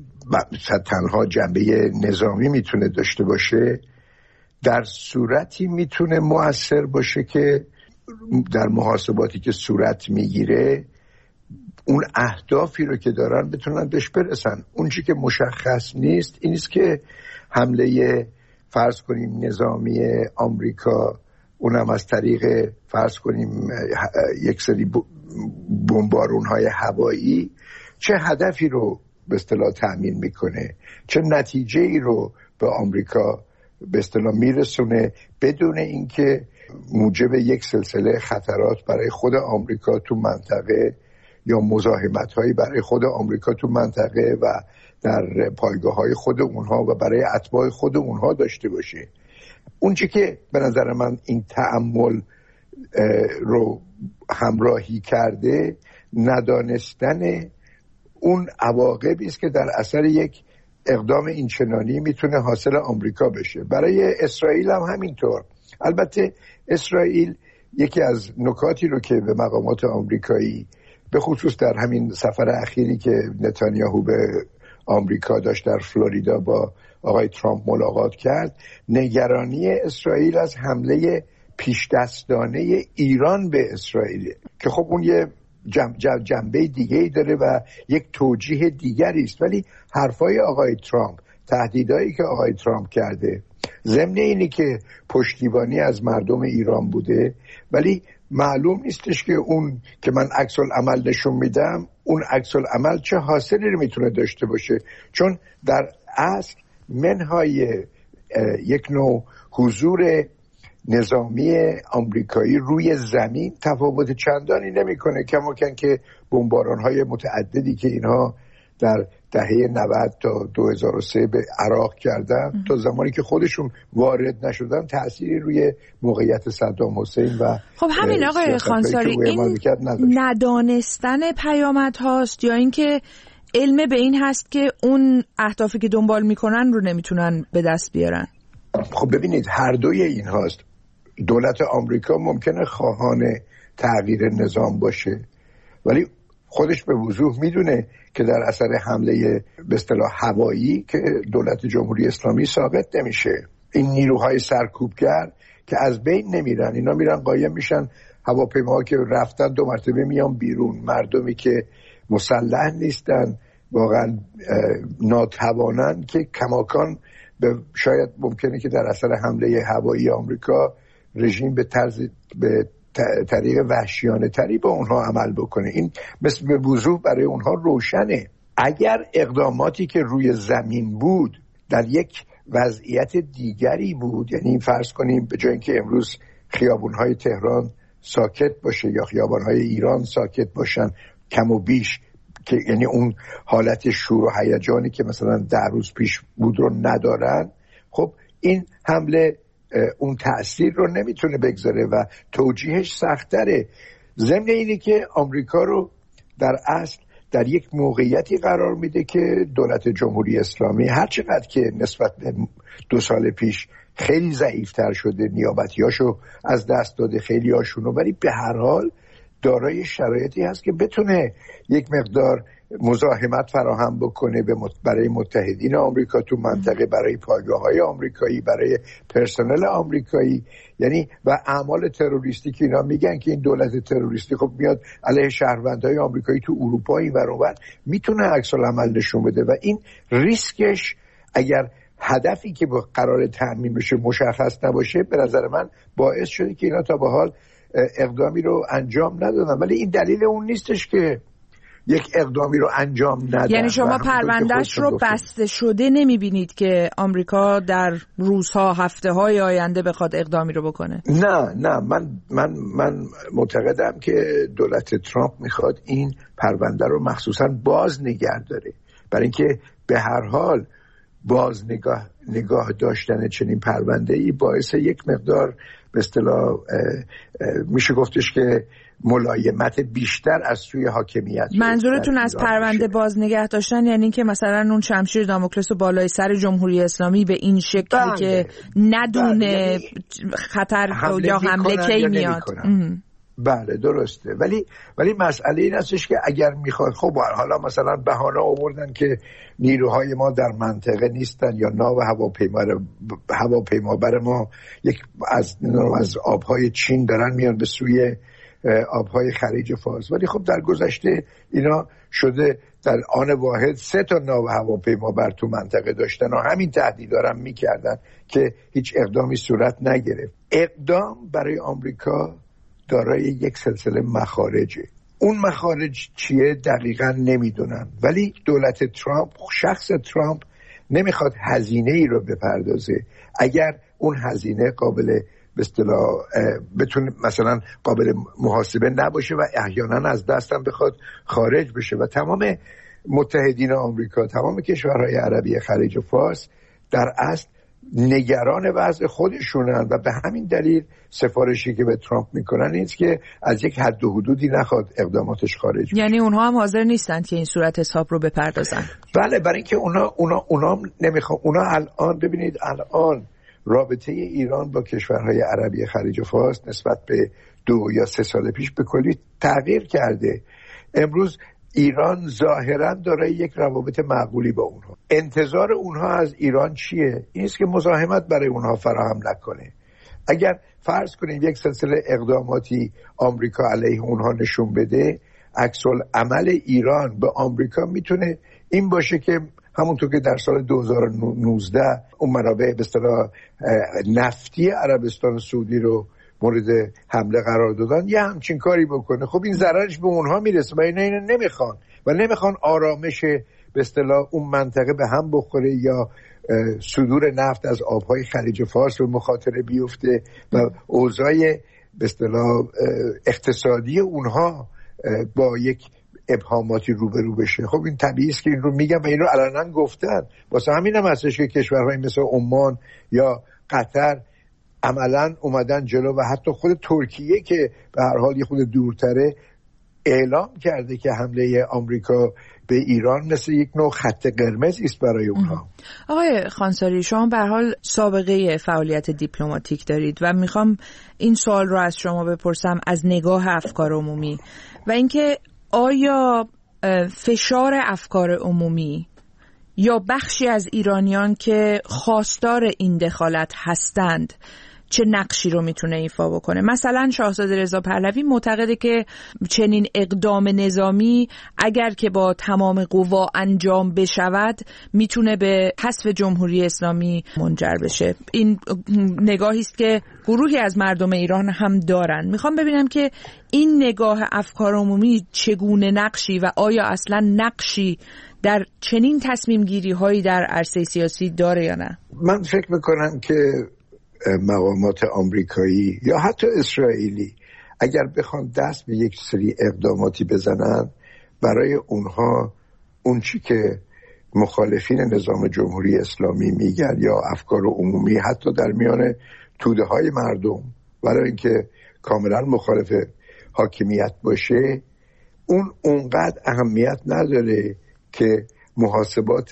تنها جنبه نظامی میتونه داشته باشه، در صورتی میتونه مؤثر باشه که در محاسباتی که صورت میگیره اون اهدافی رو که دارن بتونن بهش برسن. اون چی که مشخص نیست این است که حمله فرض کنیم نظامی آمریکا، اونم از طریق فرض کنیم یک سری بمبارون‌های هوایی، چه هدفی رو به اصطلاح تأمین میکنه، چه نتیجه ای رو به آمریکا به اصطلاح میرسونه، بدون اینکه موجب یک سلسله خطرات برای خود آمریکا تو منطقه یا مزاحمت هایی برای خود آمریکا تو منطقه و در پایگاه های خود اونها و برای اتباع خود اونها داشته باشه. اون چی که به نظر من این تأمل رو همراهی کرده، ندانستن اون عواقبی است که در اثر یک اقدام اینچنانی میتونه حاصل آمریکا بشه. برای اسرائیل هم همینطور. البته اسرائیل یکی از نکاتی رو که به مقامات آمریکایی به خصوص در همین سفر اخیری که نتانیاهو به آمریکا داشت در فلوریدا با آقای ترامپ ملاقات کرد، نگرانی اسرائیل از حمله پیش دستانه ایران به اسرائیل که خب اون یه جنب جنب جنبه دیگه ای داره و یک توجیه دیگری است. ولی حرفای آقای ترامپ، تهدیدایی که آقای ترامپ کرده، ضمن اینی که پشتیبانی از مردم ایران بوده، ولی معلوم نیستش که اون که من عکس العمل نشون میدم اون عکس العمل چه حاصلی رو میتونه داشته باشه، چون در اصل منهای یک نوع حضور نظامی آمریکایی روی زمین تفاوت چندانی نمیکنه، کما کن که بمباران‌های متعددی که اینها در دهه نود تا دو هزار و سه به عراق کردن ام. تا زمانی که خودشون وارد نشدن تأثیری روی موقعیت صدام حسین و خب همین آقای خانساری، این ندانستن پیامد هاست یا اینکه علم به این هست که اون اهدافی که دنبال میکنن رو نمیتونن به دست بیارن؟ خب ببینید هر دوی این هاست. دولت آمریکا ممکنه خواهان تغییر نظام باشه، ولی خودش به وضوح میدونه که در اثر حمله به اصطلاح هوایی که دولت جمهوری اسلامی ساقط نمیشه. این نیروهای سرکوبگر که از بین نمیرن، اینا میرن قایم میشن. هواپیماها که رفتن دو مرتبه میان بیرون. مردمی که مسلح نیستن، واقعا ناتوانن، که کماکان به شاید ممکنه که در اثر حمله هوایی آمریکا رژیم به طرز به طریق وحشیانه تری با اونها عمل بکنه. این مثل به وضوح برای اونها روشنه. اگر اقداماتی که روی زمین بود در یک وضعیت دیگری بود، یعنی فرض کنیم به جای اینکه امروز خیابونهای تهران ساکت باشه یا خیابانهای ایران ساکت باشن کم و بیش، که یعنی اون حالت شور و هیجانی که مثلا ده روز پیش بود رو ندارن، خب این حمله اون تأثیر رو نمیتونه بگذاره و توجیهش سخت‌تره. ضمن اینی که آمریکا رو در اصل در یک موقعیتی قرار میده که دولت جمهوری اسلامی هر چقدر که نسبت به دو سال پیش خیلی ضعیفتر شده، نیابتیاشو از دست داده خیلی هاشونو، ولی به هر حال دارای شرایطی هست که بتونه یک مقدار مزاحمت فراهم بکنه برای متحدین آمریکا تو منطقه، برای پایگاه‌های آمریکایی، برای پرسنل آمریکایی، یعنی و اعمال تروریستی که اینا میگن که این دولت تروریستی خب میاد علیه شهروندهای آمریکایی تو اروپا این ور اونور میتونه عکس العمل نشون بده و این ریسکش اگر هدفی که قرار تأمین بشه مشخص نباشه، به نظر من باعث شده که اینا تا به حال اقدامی رو انجام ندادن. ولی این دلیل اون نیستش که یک اقدامی رو انجام ندن. یعنی شما پروندهش رو بسته شده نمیبینید که آمریکا در روزها هفته های آینده بخواد اقدامی رو بکنه؟ نه نه من من من معتقدم که دولت ترامپ میخواد این پرونده رو مخصوصا باز نگه داره، برای اینکه به هر حال باز نگاه نگاه داشتن چنین پرونده‌ای باعث یک مقدار به اصطلاح میشه گفتش که ملایمت بیشتر از سوی حاکمیت. منظورتون از پرونده باز نگه داشتن یعنی که مثلا اون شمشیر داموکلس و بالای سر جمهوری اسلامی به این شکلی بله. که ندونه بله. خطر یا حمله کی میاد. بله درسته، ولی ولی مسئله این هستش که اگر میخواد، خب حالا مثلا بهانه آوردن که نیروهای ما در منطقه نیستن یا ناو هواپیما هواپیمابر ما یک از از آبهای چین دارن میان به سوی آبهای خلیج فارس، ولی خب در گذشته اینا شده در آن واحد سه تا ناو هواپیمابر تو منطقه داشتن و همین تهدیدا هم میکردن که هیچ اقدامی صورت نگرفت. اقدام برای آمریکا دارای یک سلسله مخارجه. اون مخارج چیه دقیقا نمیدونم، ولی دولت ترامپ، شخص ترامپ نمیخواد هزینه ای رو بپردازه. اگر اون هزینه قابل به اصطلاح بتونه مثلا قابل محاسبه نباشه و احیانا از دستم بخواد خارج بشه و تمام متحدین آمریکا، تمام کشورهای عربی خلیج فارس در اصل نگران وضع خودشونن و به همین دلیل سفارشی که به ترامپ میکنن اینست که از یک حد و حدودی نخواد اقداماتش خارج بشه. یعنی اونها هم حاضر نیستند که این صورت حساب رو بپردازن؟ بله، برای اینکه اونا اونا اونا نمیخوان. اونا الان ببینید الان رابطه ایران با کشورهای عربی خلیج فارس نسبت به دو یا سه سال پیش به کلی تغییر کرده. امروز ایران ظاهراً داره یک روابط معقولی با اونها. انتظار اونها از ایران چیه؟ این است که مزاحمت برای اونها فراهم نکنه. اگر فرض کنیم یک سلسله اقداماتی آمریکا علیه اونها نشون بده، عکس‌العمل ایران به آمریکا میتونه این باشه که همونطور که در سال دو هزار و نوزده اون منابع به اصطلاح نفتی عربستان سعودی رو مورد حمله قرار دادن، یه همچین کاری بکنه. خب این ضررش به اونها میرسه و اینا اینو نمیخوان و نمیخوان آرامش به اصطلاح اون منطقه به هم بخوره یا صدور نفت از آبهای خلیج فارس به مخاطره بیفته و اوضاع به اصطلاح اقتصادی اونها با یک ابهاماتی روبرو بشه. خب این طبیعی است که این رو میگم و این رو علنا گفتن. واسه همین هم هستش که کشورهای مثل عمان یا قطر عملا اومدن جلو و حتی خود ترکیه که به هر حال یه خود دورتره اعلام کرده که حمله آمریکا به ایران مثل یک نوع خط قرمز است برای اونها. آقای خانساری، شما به هر حال سابقه فعالیت دیپلماتیک دارید و میخوام این سوال رو از شما بپرسم از نگاه افکار عمومی و اینکه آیا فشار افکار عمومی یا بخشی از ایرانیان که خواستار این دخالت هستند چه نقشی رو میتونه ایفا بکنه؟ مثلا شاهزاده رضا پهلوی معتقده که چنین اقدام نظامی اگر که با تمام قوا انجام بشود میتونه به حذف جمهوری اسلامی منجر بشه. این نگاهی است که گروهی از مردم ایران هم دارن. میخوام ببینم که این نگاه افکار عمومی چگونه نقشی و آیا اصلا نقشی در چنین تصمیم گیری هایی در عرصه سیاسی داره یا نه؟ من فکر میکنم که مقامات آمریکایی یا حتی اسرائیلی اگر بخوان دست به یک سری اقداماتی بزنن برای اونها اون چی که مخالفین نظام جمهوری اسلامی میگن یا افکار عمومی حتی در میان توده های مردم برای اینکه کاملا مخالف حاکمیت باشه، اون اونقدر اهمیت نداره که محاسبات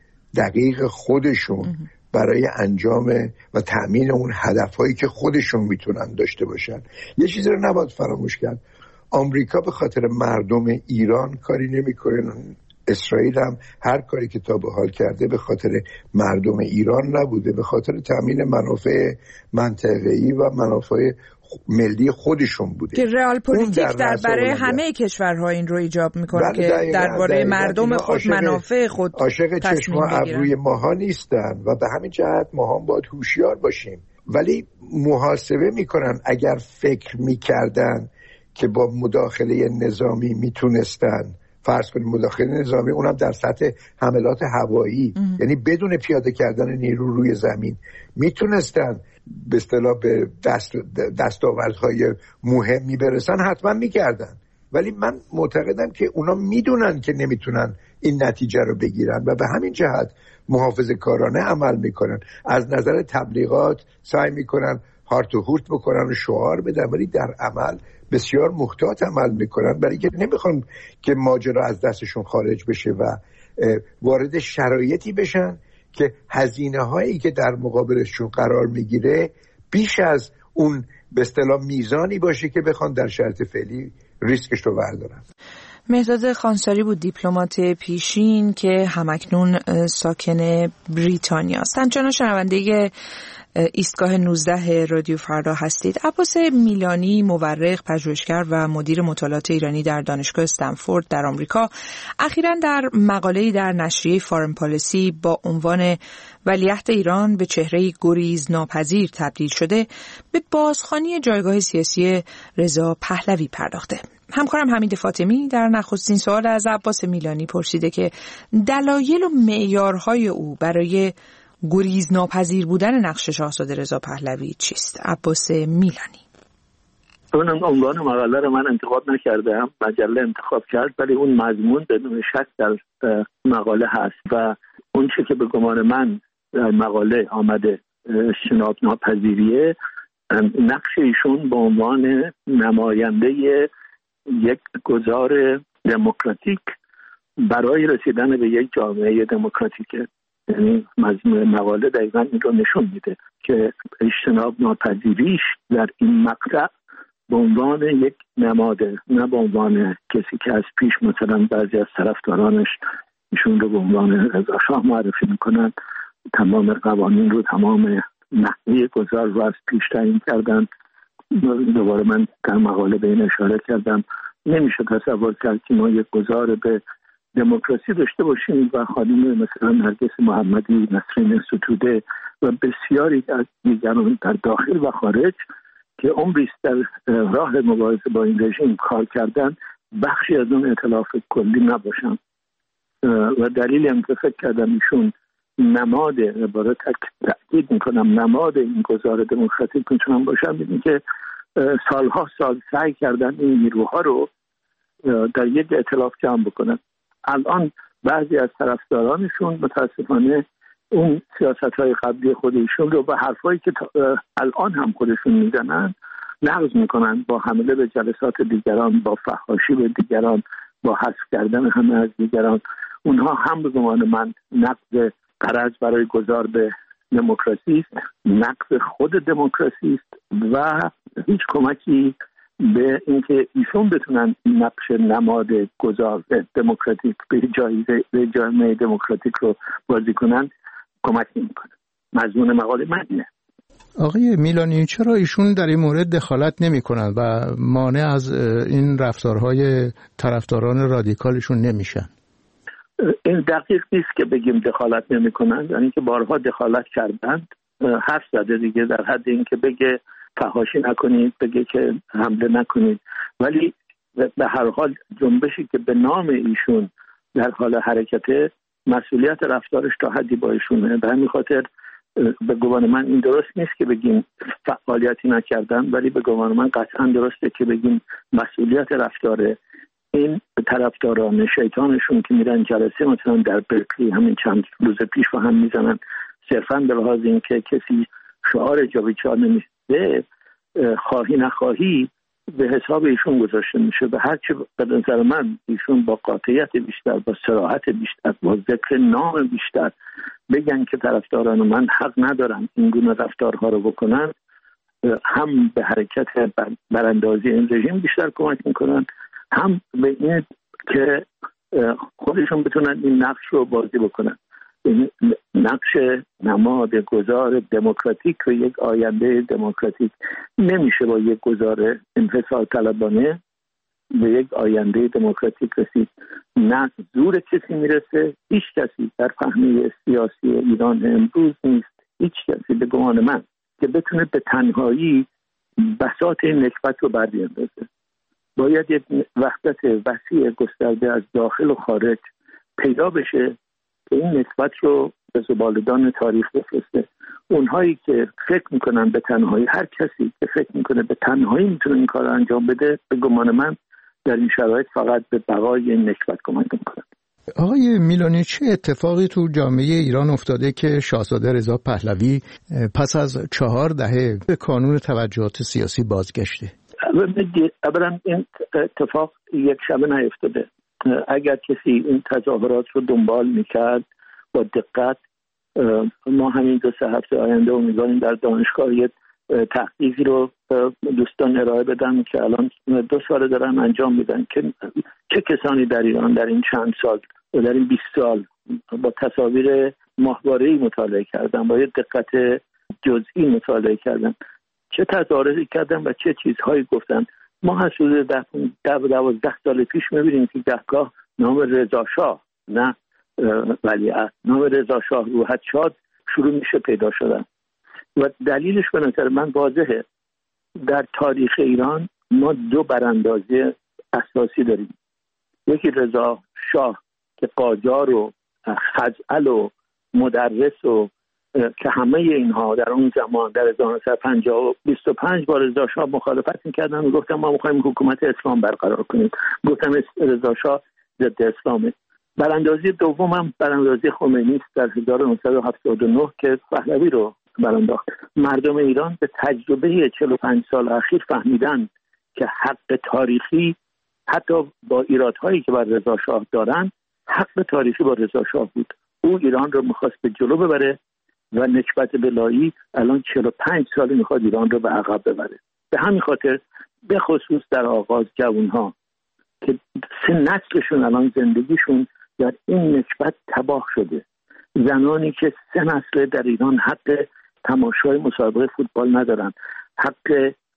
دقیق خودشون برای انجام و تأمین اون هدفهایی که خودشون میتونن داشته باشن. یه چیزی رو نباید فراموش کرد، آمریکا به خاطر مردم ایران کاری نمیکنه، اسرائیل هم هر کاری که تا به حال کرده به خاطر مردم ایران نبوده، به خاطر تأمین منافع منطقه‌ای و منافع ملی خودشون بوده که رئال پلیتیک در, در برای همه کشورها این رو ایجاب میکنه که درباره مردم خود منافع خود عاشق چشم و ابروی ماها نیستن و به همین جهت ما هم باید هوشیار باشیم، ولی محاسبه میکنن اگر فکر میکردن که با مداخله نظامی میتونستن، فرض کنیم مداخله نظامی اونم در سطح حملات هوایی ام. یعنی بدون پیاده کردن نیرو روی زمین میتونستن به اصطلاح به دست دستاوردهای مهمی برسن، حتما میکردن. ولی من معتقدم که اونا میدونن که نمیتونن این نتیجه رو بگیرن و به همین جهت محافظه‌کارانه عمل میکنن، از نظر تبلیغات سعی میکنن هارت و هورت بکنن و شعار بدن، ولی در عمل بسیار محتاط عمل میکنن برای که نمیخوان که ماجرا از دستشون خارج بشه و وارد شرایطی بشن که هزینه هایی که در مقابلشون قرار میگیره بیش از اون به اصطلاح میزانی باشه که بخوان در شرط فعلی ریسکش رو بردارن. مهرداد خانساری بود، دیپلمات پیشین که همکنون ساکن بریتانیا است. همچنان شنونده ایستگاه نوزده رادیو فردا هستید. عباس میلانی، مورخ، پژوهشگر و مدیر مطالعات ایرانی در دانشگاه استنفورد در آمریکا، اخیراً در مقاله‌ای در نشریه فارن پالیسی با عنوان ولیعهد ایران به چهره‌ای گریز ناپذیر تبدیل شده به بازخوانی جایگاه سیاسی رضا پهلوی پرداخته. همکارم حمید فاطمی در نخستین سوال از عباس میلانی پرسیده که دلایل و معیارهای او برای گریز ناپذیر بودن نقش شاهزاده رضا پهلوی چیست؟ عباس میلانی. اون عنوان مقاله رو من انتخاب نکردم، مجله انتخاب کرد، ولی اون مضمون بدون شک در مقاله هست و اون چی که به گمان من در مقاله آمده اجتناب ناپذیریه، نقش ایشون به عنوان نماینده یک گذار دموکراتیک برای رسیدن به یک جامعه دموکراتیکه. یعنی مضمون مقاله دقیقاً این رو نشون میده که اجتناب ناپذیریش در این مقطع به عنوان یک نماده، نه به عنوان کسی که از پیش مثلا بعضی از طرفدارانش ایشون رو به عنوان رضا شاه معرفی میکنن، تمام قوانین رو، تمام نحوه گذار رو از پیش تعیین کردن. دوباره من در مقاله به این اشاره کردم، نمیشه تصور کرد که ما یک گذار به دموکراسی داشته باشیم و خانم مثلا نرگس محمدی، نسرین ستوده و بسیاری از دیگران در داخل و خارج که عمریست در راه مبارزه با این رژیم کار کردن بخشی از اون ائتلاف کلی نباشن. و دلیلی هم که فکر کردم ایشون نماد، عبارت تأکید میکنم نماد این گذار دموکراتیک میتونم باشم، این که سالها سال سعی کردن این نیروها رو در یک ائتلاف جمع بکنن. الان بعضی از طرفدارانشون متاسفانه اون سیاست‌های قبلی خودشون رو و حرفایی که الان هم خودشون میزنن نقض میکنن، با حمله به جلسات دیگران، با فحاشی به دیگران، با حذف کردن همه از دیگران. اونها هم به گمان من نقض غرض برای گذار به دموکراسی است، نقض خود دموکراسی است و هیچ کمکی به اینکه ایشون بتونن نقش نماد گذار دموکراتیک به جایزه به جامعه دموکراتیک رو بازی کنن کمک نمیکنه. مضمون مقاله من اینه. آقای میلانی، چرا ایشون در این مورد دخالت نمی کنند و مانع از این رفتارهای طرفداران رادیکالشون نمیشن؟ این دقیق نیست که بگیم دخالت نمی کنند، یعنی که بارها دخالت کردند. حرف زده دیگه، در حد این که بگه فحاشی نکنید، بگه که حمله نکنید، ولی به هر حال جنبشی که به نام ایشون در حال حرکته مسئولیت رفتارش تا حدی با ایشونه. به همین خاطر به گمان من این درست نیست که بگیم فعالیتی نکردن، ولی به گمان من قطعا درسته که بگیم مسئولیت رفتار این طرفداران شیطانشون که میرن جلسه مثلا در برکلی همین چند روز پیش با هم میزنن صرفا به لحاظ این که کسی شعار جابیچار نمیده، خواهی نخواهی به حساب ایشون گذاشته میشه. به هر چه به نظر من ایشون با قاطعیت بیشتر، با صراحت بیشتر، با ذکر نام بیشتر بگن که طرفداران من حق ندارن این گونه رفتارها رو بکنن، هم به حرکت براندازی این رژیم بیشتر کمک میکنن، هم به این که خودشون بتونن این نقش رو بازی بکنن. نقش نماد گذار دموکراتیک و یک آینده دموکراتیک نمیشه با یک گذار انحصار طلبانه به یک آینده دموکراتیک رسید. نه زور کسی میرسه، هیچ کسی در پهنه سیاسی ایران امروز نیست، هیچ کسی به گمان من که بتونه به تنهایی بساط این نکبت رو بربیاندازه. باید یک وحدت وسیع گسترده از داخل و خارج پیدا بشه که این نسبت رو به زبالدان تاریخ بفرسته. اونهایی که فکر میکنن به تنهایی، هر کسی که فکر میکنه به تنهایی میتونه این کار رو انجام بده، به گمان من در این شرایط فقط به بقای این نسبت کمک میکنه. آقای میلانی، چه اتفاقی تو جامعه ایران افتاده که شاهزاده رضا پهلوی پس از چهار دهه به کانون توجهات سیاسی بازگشته؟ اولا این اتفاق یک شبه نیفتاده. اگر کسی این تظاهرات رو دنبال میکرد با دقت، ما همین دو سه هفته آینده امیدواریم در دانشگاه یک تحقیقی رو دوستان ارائه بدن که الان دو سال دارن انجام میدن که چه کسانی در ایران در این چند سال و در این بیست سال با تصاویر ماهواره‌ای مطالعه کردن، با یک دقت جزئی مطالعه کردن، چه تظاهراتی کردن و چه چیزهایی گفتن. ما حدود ده دوازده سال پیش می‌بینیم که دهگاه نام رضا شاه، نه ولیعهد، نام رضا شاه روحت شاد شروع میشه پیدا شدن و دلیلش به نظر من واضحه. در تاریخ ایران ما دو براندازی اساسی داریم. یکی رضا شاه که قاجار و خزعل و مدرس و که همه اینها در اون زمان در هزار و نهصد و پنجاه و بیست و پنج با رضا شاه مخالفت می‌کردن و گفتن ما می‌خوایم حکومت اسلام برقرار کنیم. گفتم رضا شاه ضد اسلامه. براندازی دوم هم براندازی خمینی است در هزار و نهصد و هفتاد و نه که پهلوی رو برانداخت. مردم ایران به تجربه چهل و پنج سال اخیر فهمیدن که حق تاریخی حتی با ایرادهایی که بر رضا شاه دارن، حق تاریخی با رضا شاه بود. او ایران رو می‌خواست به جلو ببره و نکبت بلایی الان چهل و پنج سال میخواد ایران رو به عقب ببره. به همین خاطر به خصوص در آغاز جوانها که سه نسلشون الان زندگیشون در این نکبت تباه شده، زنانی که سه نسل در ایران حق تماشای مسابقه فوتبال ندارن، حق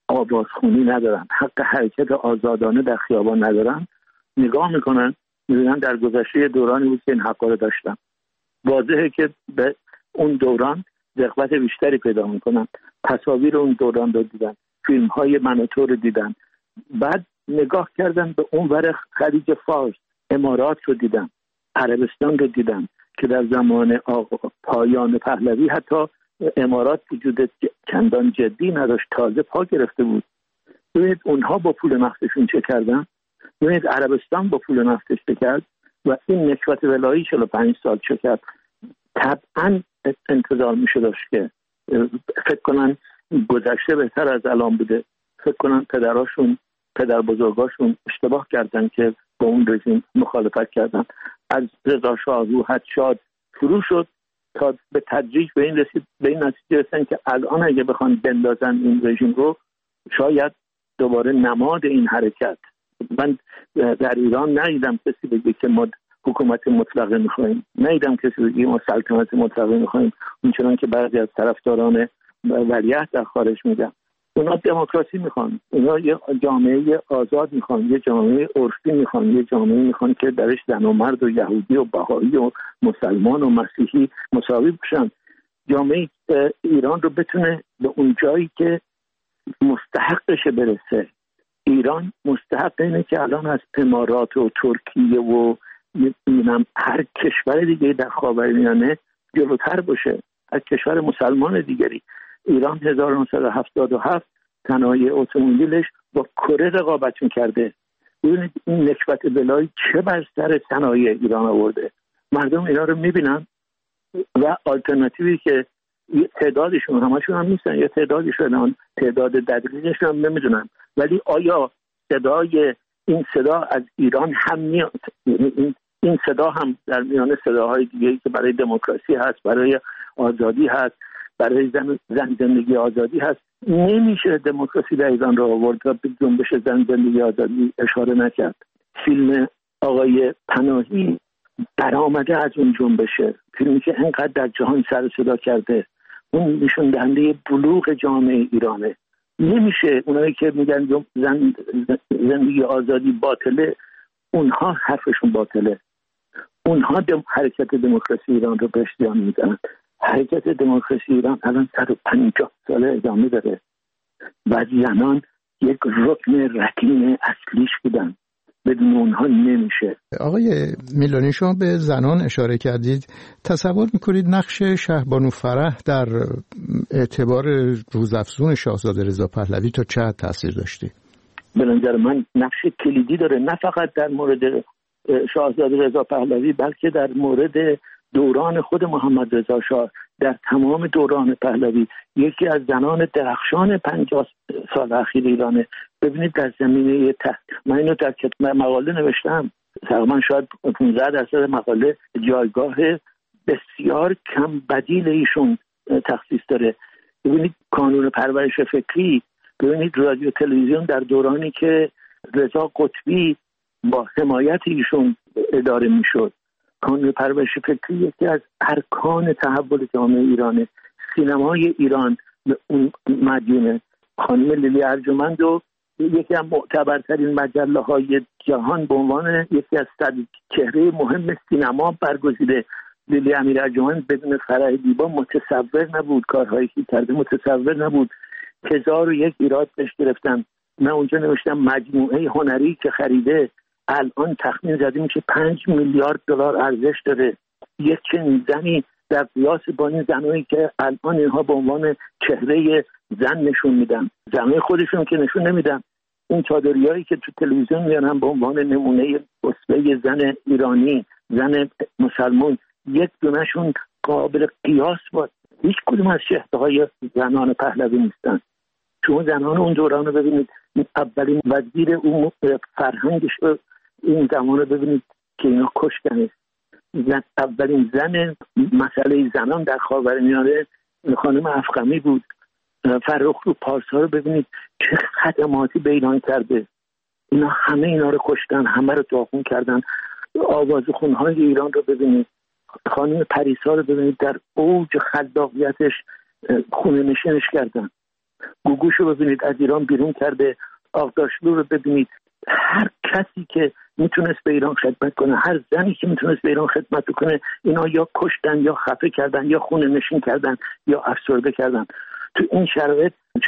آوازخونی ندارن، حق حرکت آزادانه در خیابان ندارن، نگاه میکنن میبینن در گذشته دورانی بود که این حقا رو داشتن. واضحه که به اون دوران رغبت بیشتری پیدا میکنن. تصاویر اون دوران رو دیدن، فیلم های من و تو رو دیدن، بعد نگاه کردن به اون ور خلیج فارس، امارات رو دیدن، عربستان رو دیدن که در زمان پایان پهلوی حتی امارات وجود چندان جدی نداشت، تازه پا گرفته بود. ببینید اونها با پول نفتشون چه کردن، ببینید عربستان با پول نفتش چه کرد و این نکبت ولایی چهل و پنج سال چه کرد. طبعا انتظار میشه داشت که فکر کنن گذشته بهتر از الان بوده، فکر کنن پدراشون پدر بزرگاشون اشتباه کردن که با اون رژیم مخالفت کردن. از رضا شاه روحت شاد شروع شد تا به تدریج به این رسید به این نتیجه رسیدن که الان اگه بخوان بندازن این رژیم رو شاید دوباره نماد این حرکت. من در ایران ندیدم کسی بگه که ما حکومت مطلقه میخوایم، ندیدم کسی بگه ما سلطنت مطلقه میخوایم، اونچنان که بعضی از طرفداران ولیعهد در خارج میگن. اونا دموکراسی میخوان، اونا یه جامعه آزاد میخوان، یه جامعه عرفی میخوان، یه جامعه میخوان که درش زن و مرد و یهودی و بهایی و مسلمان و مسیحی مساوی باشن. جامعه ایران رو بتونه به اون جایی که مستحقش برسه. ایران مستحق اینه که الان از امارات و ترکیه و میدونم هر کشور دیگه در خاورمیانه جلوتر باشه، از کشور مسلمان دیگری. ایران هزار و نهصد و هفتاد و هفت صنایع اتومبیلش با کره رقابت می‌کرده. ببینید این نکبت بلایی چه بر سر صنایع ایران آورده. مردم اینا رو می‌بینن و آلترناتیوی که تعدادشون همشون هم نیستن، یا تعدادشون تعداد دقیقشون هم نمیدونن، ولی آیا صدای این صدا از ایران هم میاد؟ این این صدا هم در میان صداهای دیگه‌ای که برای دموکراسی هست، برای آزادی هست، برای زن, زن زندگی آزادی هست. نمیشه دموکراسی در ایران رو آورد و به جنبش زن زندگی آزادی اشاره نکرد. فیلم آقای پناهی برآمده از اون جنبشه، فیلمی که انقدر در جهان سر صدا کرده، اون نشون دهنده بلوغ جامعه ایرانه. نمیشه اونایی که میگن زن زندگی آزادی باطله، اونها حرفشون باطله. اونها دم... حرکت دموکراسی ایران رو بهش زیان میزنن. حرکت دموکراسی ایران الان صد و پنجاه ساله ادامه داره و زنان یک رکن رکین اصلیش بودن، بدون اونها نمیشه. آقای میلانی، شما به زنان اشاره کردید. تصور میکنید نقش شهبانو فرح در اعتبار روزافزون شاهزاده رضا پهلوی تا چه حد تاثیر داشته؟ به نظر من نقش کلیدی داره، نه فقط در مورد شاهزاده رضا پهلوی بلکه در مورد دوران خود محمد رضا شاه. در تمام دوران پهلوی یکی از زنان درخشان پنجاه سال اخیر ایرانه. ببینید در زمینه تحت، من اینو در مقاله نوشتم، تقریبا شاید پانزده درصد مقاله جایگاه بسیار کم بدیل ایشون تخصیص داره. ببینید کانون پرورش فکری، ببینید رادیو تلویزیون در دورانی که رضا قطبی با حمایت ایشون اداره میشد، کانون پرورش فکری یکی از ارکان تحول جامعه ایرانه. سینمای ایران به اون مدیونه. خانم لیلی ارجمند و یکی از معتبرترین مجله های جهان به عنوان یکی از صد چهره مهم سینما برگزیده. لیلی امیر ارجمند بدون فرح دیبا متصور نبود، کارهایی که کرده متصور نبود. هزار و یک ایراد بهش گرفتن. من اونجا نوشتم مجموعه هنری که خریده الان تخمین زدیم که پنج میلیارد دلار ارزش داره. یک چنین زنی در قیاس با این زنایی که الان اینها به عنوان چهره زن نشون میدن، زنای خودشون که نشون نمیدن، این چادریایی که تو تلویزیون میارن به عنوان نمونه اسوه زن ایرانی، زن مسلمان، یک دونشون قابل قیاس با هیچ کدوم از شهدهای زنان پهلوی نیستن. شما زنان اون دوران رو ببینید، اولین وزیر اون فرهنگش این زمان رو ببینید که اینا کشتنه. زن اولین زن مسئله زنان در خاورمیانه خانم افخمی بود. فرخ رو پارسا رو ببینید چه خدماتی به ایران کرده. اینا همه اینا رو کشتن، همه رو داغون کردن. آوازخونهای ایران رو ببینید، خانم پریسا رو ببینید در اوج خلاقیتش خونه نشینش کردن. گوگوشو ببینید از ایران بیرون کرده، آغداشلو رو ببینید. هر کسی که میتونست به ایران خدمت کنه، هر زنی که میتونست به ایران خدمت کنه، اینا یا کشتن یا خفه کردن یا خونه نشین کردن یا افسرده کردن. تو این شرایط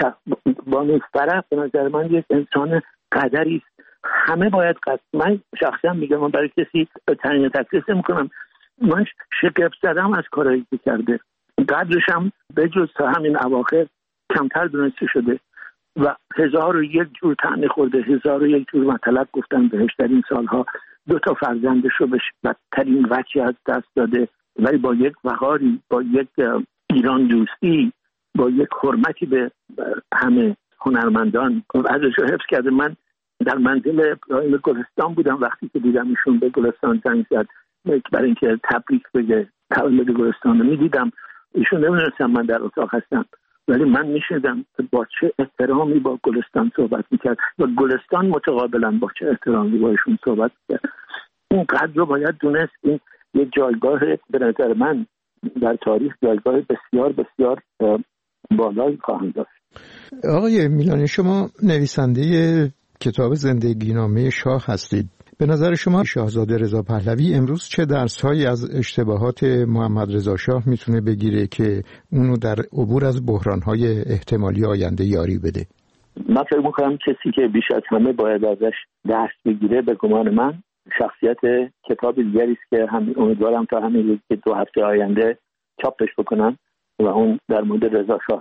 بانو فرح به نظر من یک انسان قدری است. همه باید قدر. من شخصا میگم، من برای کسی تعیین تکلیف نمی‌کنم، من شگفت زدم از کارهایی که کرده. قدرش هم به جز تا همین اواخر کمتر دونسته شده و هزار و یک جور طعنه خورده، هزار و یک جور مطلب گفتن بهش در این سالها. دو تا فرزندش رو به بدترین وجه از دست داده، ولی با یک وقاری، با یک ایران دوستی، با یک حرمتی به همه هنرمندان ازش رو حفظ کرده. من در منزل ابراهیم گلستان بودم وقتی که دیدم ایشون به گلستان زنگ زد برای اینکه تبریک بگه تولد گلستان رو میدیدم. ایشون نمیدونستم من در اتاق هستم، ولی من میشنیدم با چه احترامی با گلستان صحبت میکرد و گلستان متقابلا با چه احترامی با ایشون صحبت میکرد. این قدر رو باید دونست. این یه جایگاه به نظر من در تاریخ جایگاه بسیار بسیار بالایی خواهند داشت. آقای میلانی، شما نویسنده کتاب زندگی نامه شاه هستید. به نظر شما شاهزاده رضا پهلوی امروز چه درس‌هایی از اشتباهات محمد رضا شاه میتونه بگیره که اونو در عبور از بحران‌های احتمالی آینده یاری بده؟ من فکر می‌کنم کسی که بیش از همه باید ازش درس بگیره به گمان من شخصیت کتاب دیگری است که هم امیدوارم تا همین یک دو هفته آینده چاپش بکنن و اون در مورد رضا شاه.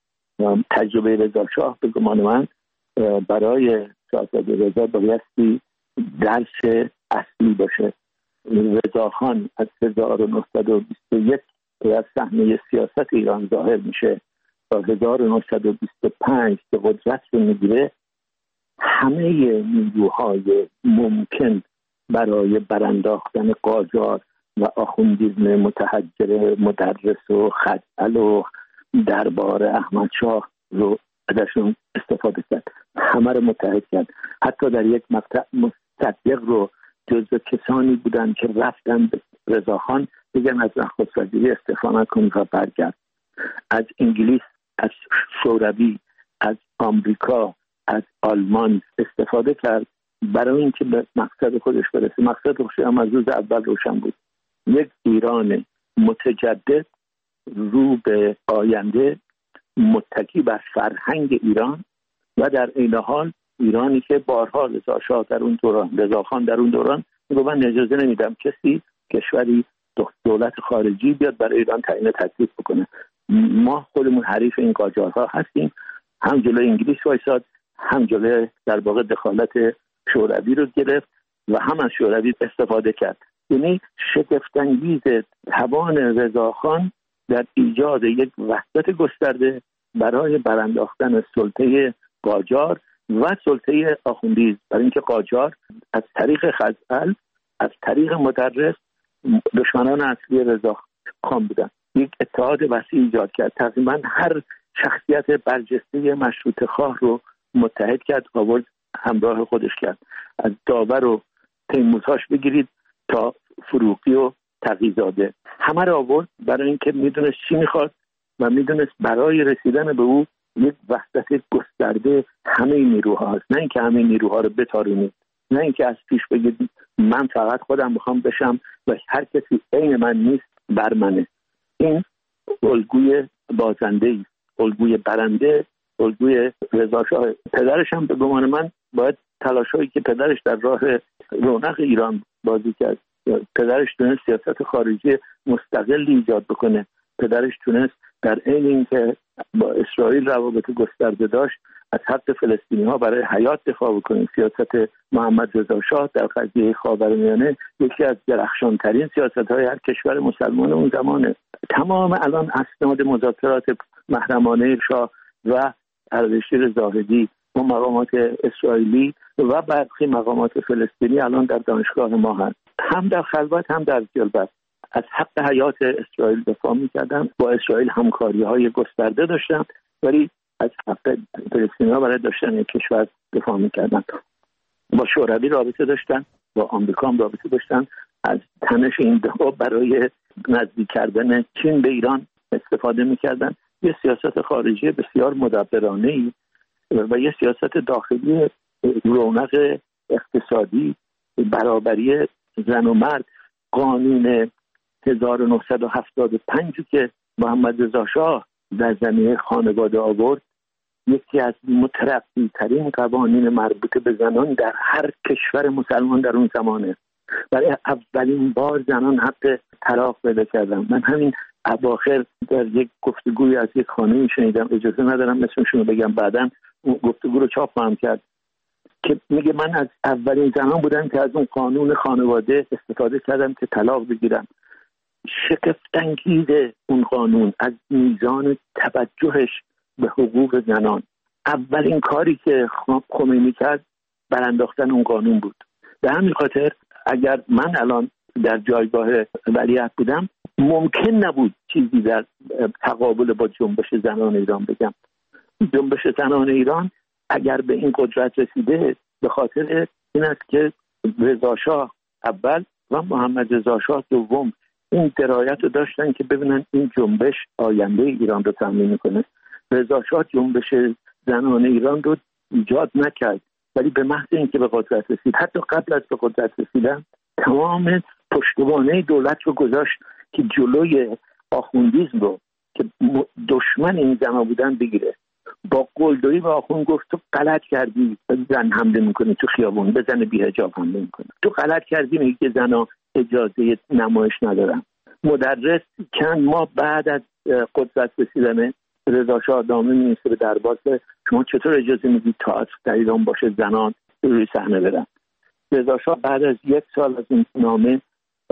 تجربه رضا شاه به گمان من برای شاهزاده رضا بایستی درس اصلی باشه. رضا خان از هزار و نهصد و بیست و یک از صحنه سیاست ایران ظاهر میشه تا هزار و نهصد و بیست و پنج که قدرت رو میگیره، همه نیروهای ممکن برای برانداختن قاجار و آخوندیزم متحجر مدرس و خزعل و دربار احمد شاه رو ازشون استفاده کرد، همه رو متحد کرد. حتی در یک مقطع مصدق رو جزو کسانی بودن که رفتن به رضاخان بگن از نخست وزیری استعفا نکنید و برگرد. از انگلیس، از شوروی، از آمریکا، از آلمان استفاده کرد برای اینکه به مقصد خودش برسه. مقصد خودش هم از روز اول روشن بود: یک ایران متجدد رو به آینده، متکی بر فرهنگ ایران و در این حال ایرانی که بارها رضا شاه در اون دوران، رضا خان در اون دوران میگه من اجازه نمیدم کسی کشوری دولت خارجی بیاد برای ایران تعیین تکلیف بکنه. ما خودمون حریف این قاجارها هستیم. هم جلوی انگلیس وایساد، هم جلوی در واقع دخالت شوروی رو گرفت و هم از شوروی استفاده کرد. یعنی شگفت‌انگیز توان رضا خان در ایجاد یک وحدت گسترده برای برانداختن سلطه قاجار و سلطه آخوندیز، برای اینکه قاجار از طریق خزعل، از طریق مدرس دشمنان اصلی رضا خان بودن. یک اتحاد وسیع ایجاد کرد، تقریبا هر شخصیت برجسته مشروطه خواه رو متحد کرد، آورد همراه خودش کرد. از داور و تیمورتاش بگیرید تا فروغی و تقی‌زاده، همه رو آورد برای اینکه میدونست چی میخواد و میدونست برای رسیدن به او یک وحدت گسترده همه نیروها هست. نه اینکه همه نیروها رو بتارونید، نه اینکه از پیش بگید من فقط خودم میخوام بشم و هر کسی عین من نیست بر منه. این الگوی بازنده، الگوی برنده، الگوی رضا شاه. پدرش هم به گمان من باید تلاشایی که پدرش در راه رونق ایران بازی کرد. پدرش تونست سیاست خارجی مستقلی ایجاد بکنه. پدرش تونست در عین اینکه با اسرائیل روابط گسترده داشت از حق فلسطینی ها برای حیات دفاع بکنه. سیاست محمد رضا شاه در قضیه خاورمیانه یکی از درخشانترین سیاست های هر کشور مسلمان اون زمانه. تمام الان اسناد مذاکرات محرمانه شاه و اردشیر زاهدی و مقامات اسرائیلی و برخی مقامات فلسطینی الان در دانشگاه ما هست. هم در خلوت هم در جلبت از حق حیات اسرائیل دفاع می‌کردن، با اسرائیل همکاری‌های گسترده داشتن، ولی از حق فلسطینی‌ها برای داشتن یک کشور دفاع می‌کردن. با شوروی رابطه داشتن، با آمریکا هم رابطه داشتن. از تنش این دو برای نزدیک کردن چین به ایران استفاده می‌کردن. یه سیاست خارجی بسیار مدبرانه‌ای و یه سیاست داخلی رونق اقتصادی، برابری زن و مرد، قانون هزار و نهصد و هفتاد و پنج که محمد رضا شاه در زمینه خانواده آورد، یکی از مترقی ترین قوانین مربوط به زنان در هر کشور مسلمان در اون زمانه. برای اولین بار زنان حق طلاق پیدا کردن. من همین اواخر در یک گفتگوی از یک خانمی شنیدم، اجازه ندارم اسمشون رو بگم، بعداً اون گفتگو رو چاپ خواهم کرد، که میگه من از اولین زنان بودم که از اون قانون خانواده استفاده کردم که طلاق بگیرم. شگفت‌انگیز اون قانون از میزان توجهش به حقوق زنان. اولین کاری که خمینی کرد برانداختن اون قانون بود. به همین خاطر اگر من الان در جایگاه ولیعهد بودم ممکن نبود چیزی در تقابل با جنبش زنان ایران بگم. جنبش زنان ایران اگر به این قدرت رسیده به خاطر این است که رضا شاه اول و محمد رضا شاه دوم این درایت رو داشتن که ببینن این جنبش آینده ایران رو تضمین میکنه. رضا شاه جنبش زنان ایران رو ایجاد نکرد، ولی به محض اینکه به قدرت رسید، حتی قبل از به قدرت رسیدن، تمام پشتوانه دولت رو گذاشت که جلوی آخوندیسم رو که دشمن این زنها بودن بگیره. با قلدری به آخوند گفت تو غلط کردی زن حمله میکنی تو خیابون، به زن بی‌حجاب حمله میکنی، تو غلط کردی میگی که زنها اجازه نمایش ندارن. مدرس چند ماه بعد از قدرت رسیدن رضا شاه نامه می‌نویسه به دربار که شما چطور اجازه میدید تئاتر در ایران باشه زنان روی صحنه برن. رضا شاه بعد از یک سال از این نامه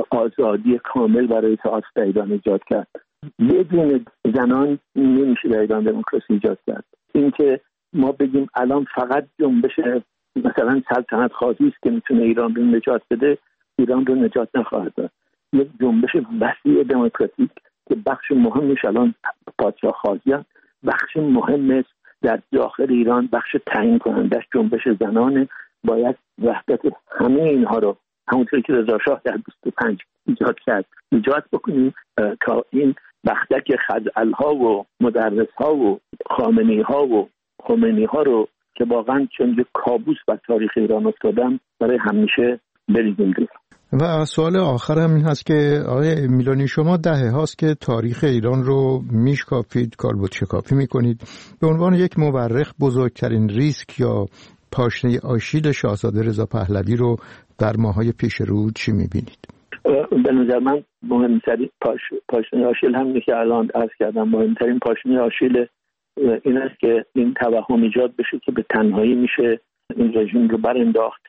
آزادی کامل برای تئاتر در ایران ایجاد کرد. بدون زنان نمیشه در ایران دموکراسی ایجاد کرد. اینکه ما بگیم الان فقط جنبش مثلا سلطنت خواهی است که میتونه ایران رو نجات بده، ایران رو نجات نخواهد داد. یک جنبش وسیع دموکراتیک که بخش مهمش الان پادشاه خواهیان، بخش مهم در داخل ایران بخش تعیین کنندش جنبش زنانه. باید وحدت همه اینها رو همونطوری که رضا شاه در بیست و پنج ایجاد کرد ایجاد بکنیم تا این بختک خزعل‌ها و مدرس‌ها و خامنه‌ای‌ها و خمینی‌ها رو که واقعا چون یک کابوس بر تاریخ ایران افتادن برای همیشه بریزیم دور. و سوال آخر هم این هست که آقای میلانی شما دهه هاست که تاریخ ایران رو میشکافید، کالبد شکافی میکنید. به عنوان یک مورخ بزرگترین ریسک یا پاشنه آشیل شاهزاده رضا پهلوی رو در ماهای پیش رو چی میبینید؟ به نظر من مهمترین پاش... پاشنه آشیل هم که الان عرض کردم، مهمترین پاشنه آشیل این است که این توهم ایجاد بشه که به تنهایی میشه این رژیم رو برانداخت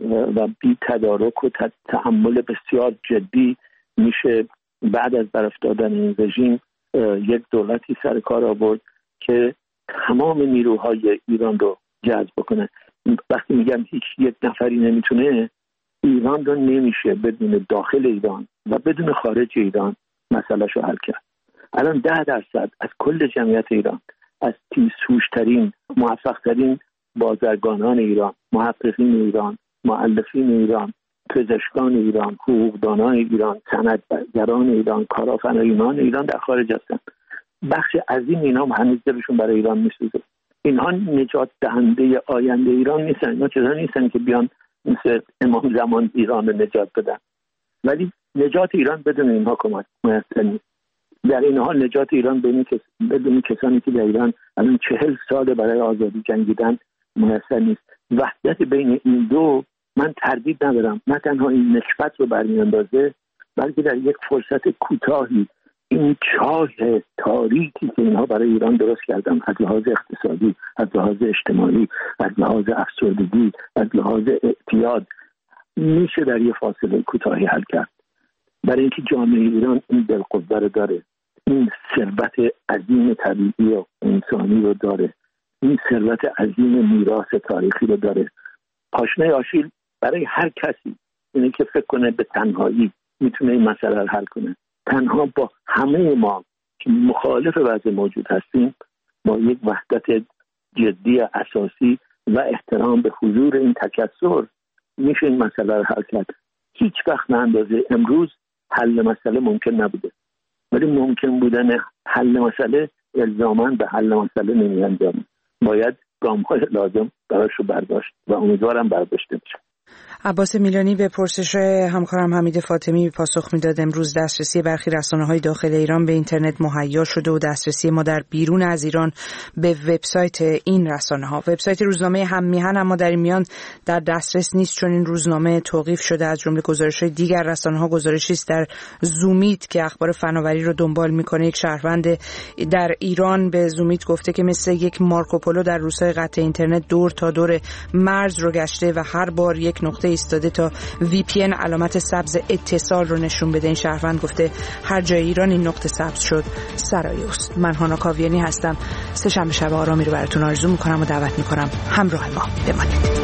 و بی تدارک و تحمل بسیار جدی میشه بعد از برافتادن این رژیم یک دولتی سر کار آورد که تمام نیروهای ایران رو جذب کنه. وقتی میگم هیچ یک نفری نمیتونه، ایران رو نمیشه بدون داخل ایران و بدون خارج ایران مسئله‌شو حل کرد. الان ده درصد از کل جمعیت ایران، از تیزهوش‌ترین موفق‌ترین بازرگانان ایران، محققین ایران، مؤلفین ایران، پزشکان ایران، حقوقدانان ایران، صنعتگران ایران، کارآفرینان ایران در خارج هستند. بخش عظیم اینا هنوز دلشون برای ایران میسوزه. اینها نجات دهنده آینده ایران نیستن. اینا چیزا نیستن که بیان مثل امام زمان ایران رو نجات بدن، ولی نجات ایران بدون اینها کمک میسر نیست. در این حال نجات ایران بدون کس... بدون کسانی که در ایران الان چهل سال برای آزادی جنگیدن میسر نیست. وحدت بین این دو من تردید ندارم، نه تنها این نکبت رو برمیاندازه، بلکه در یک فرصت کوتاهی این چاه تاریکی که اینها برای ایران درست کردن، از لحاظ اقتصادی، از لحاظ اجتماعی، از لحاظ افسردگی، از لحاظ اعتیاد، میشه در یه فاصله کوتاهی حل کرد. برای اینکه جامعه ایران این بالقوه رو داره، این ثروت عظیم طبیعی و انسانی رو داره، این ثروت عظیم میراث تاریخی رو داره. پاشنه آشیل برای هر کسی اینه که فکر کنه به تنهایی میتونه این مسئله رو حل کنه. تنها با همه ما که مخالف وضع موجود هستیم، با یک وحدت جدی اساسی و احترام به حضور این تکثر میشه این مسئله رو حل کرد. هیچ وقت به اندازه امروز حل مسئله ممکن نبوده، ولی ممکن بودن حل مسئله الزاماً به حل مسئله نمی انجامه. باید گام‌های لازم براش رو برداشت و امیدوارم برداشته بشه. عباس میلانی به پرسش همکارم حمید فاطمی پاسخ میداد. امروز دسترسی برخی رسانه‌های داخل ایران به اینترنت مهیا شده و دسترسی ما در بیرون از ایران به وبسایت این رسانه‌ها، وبسایت روزنامه هم میهن اما در این میان در دسترس نیست چون این روزنامه توقیف شده. از جمله گزارش‌های دیگر رسانه‌ها گزارشی است در زومیت که اخبار فناوری رو دنبال می‌کنه. یک شهروند در ایران به زومیت گفته که مثل یک مارکوپولو در روزهای قطع اینترنت دور تا دور مرز رو گشته و هر بار یک نقطه ایستاده تا وی پی ان علامت سبز اتصال رو نشون بده. این شهروند گفته هر جای ایران این نقطه سبز شد سرای اوست. من هانا کاویانی هستم. سه شنبه شب آرامی رو براتون آرزو میکنم و دعوت میکنم همراه ما بمانید.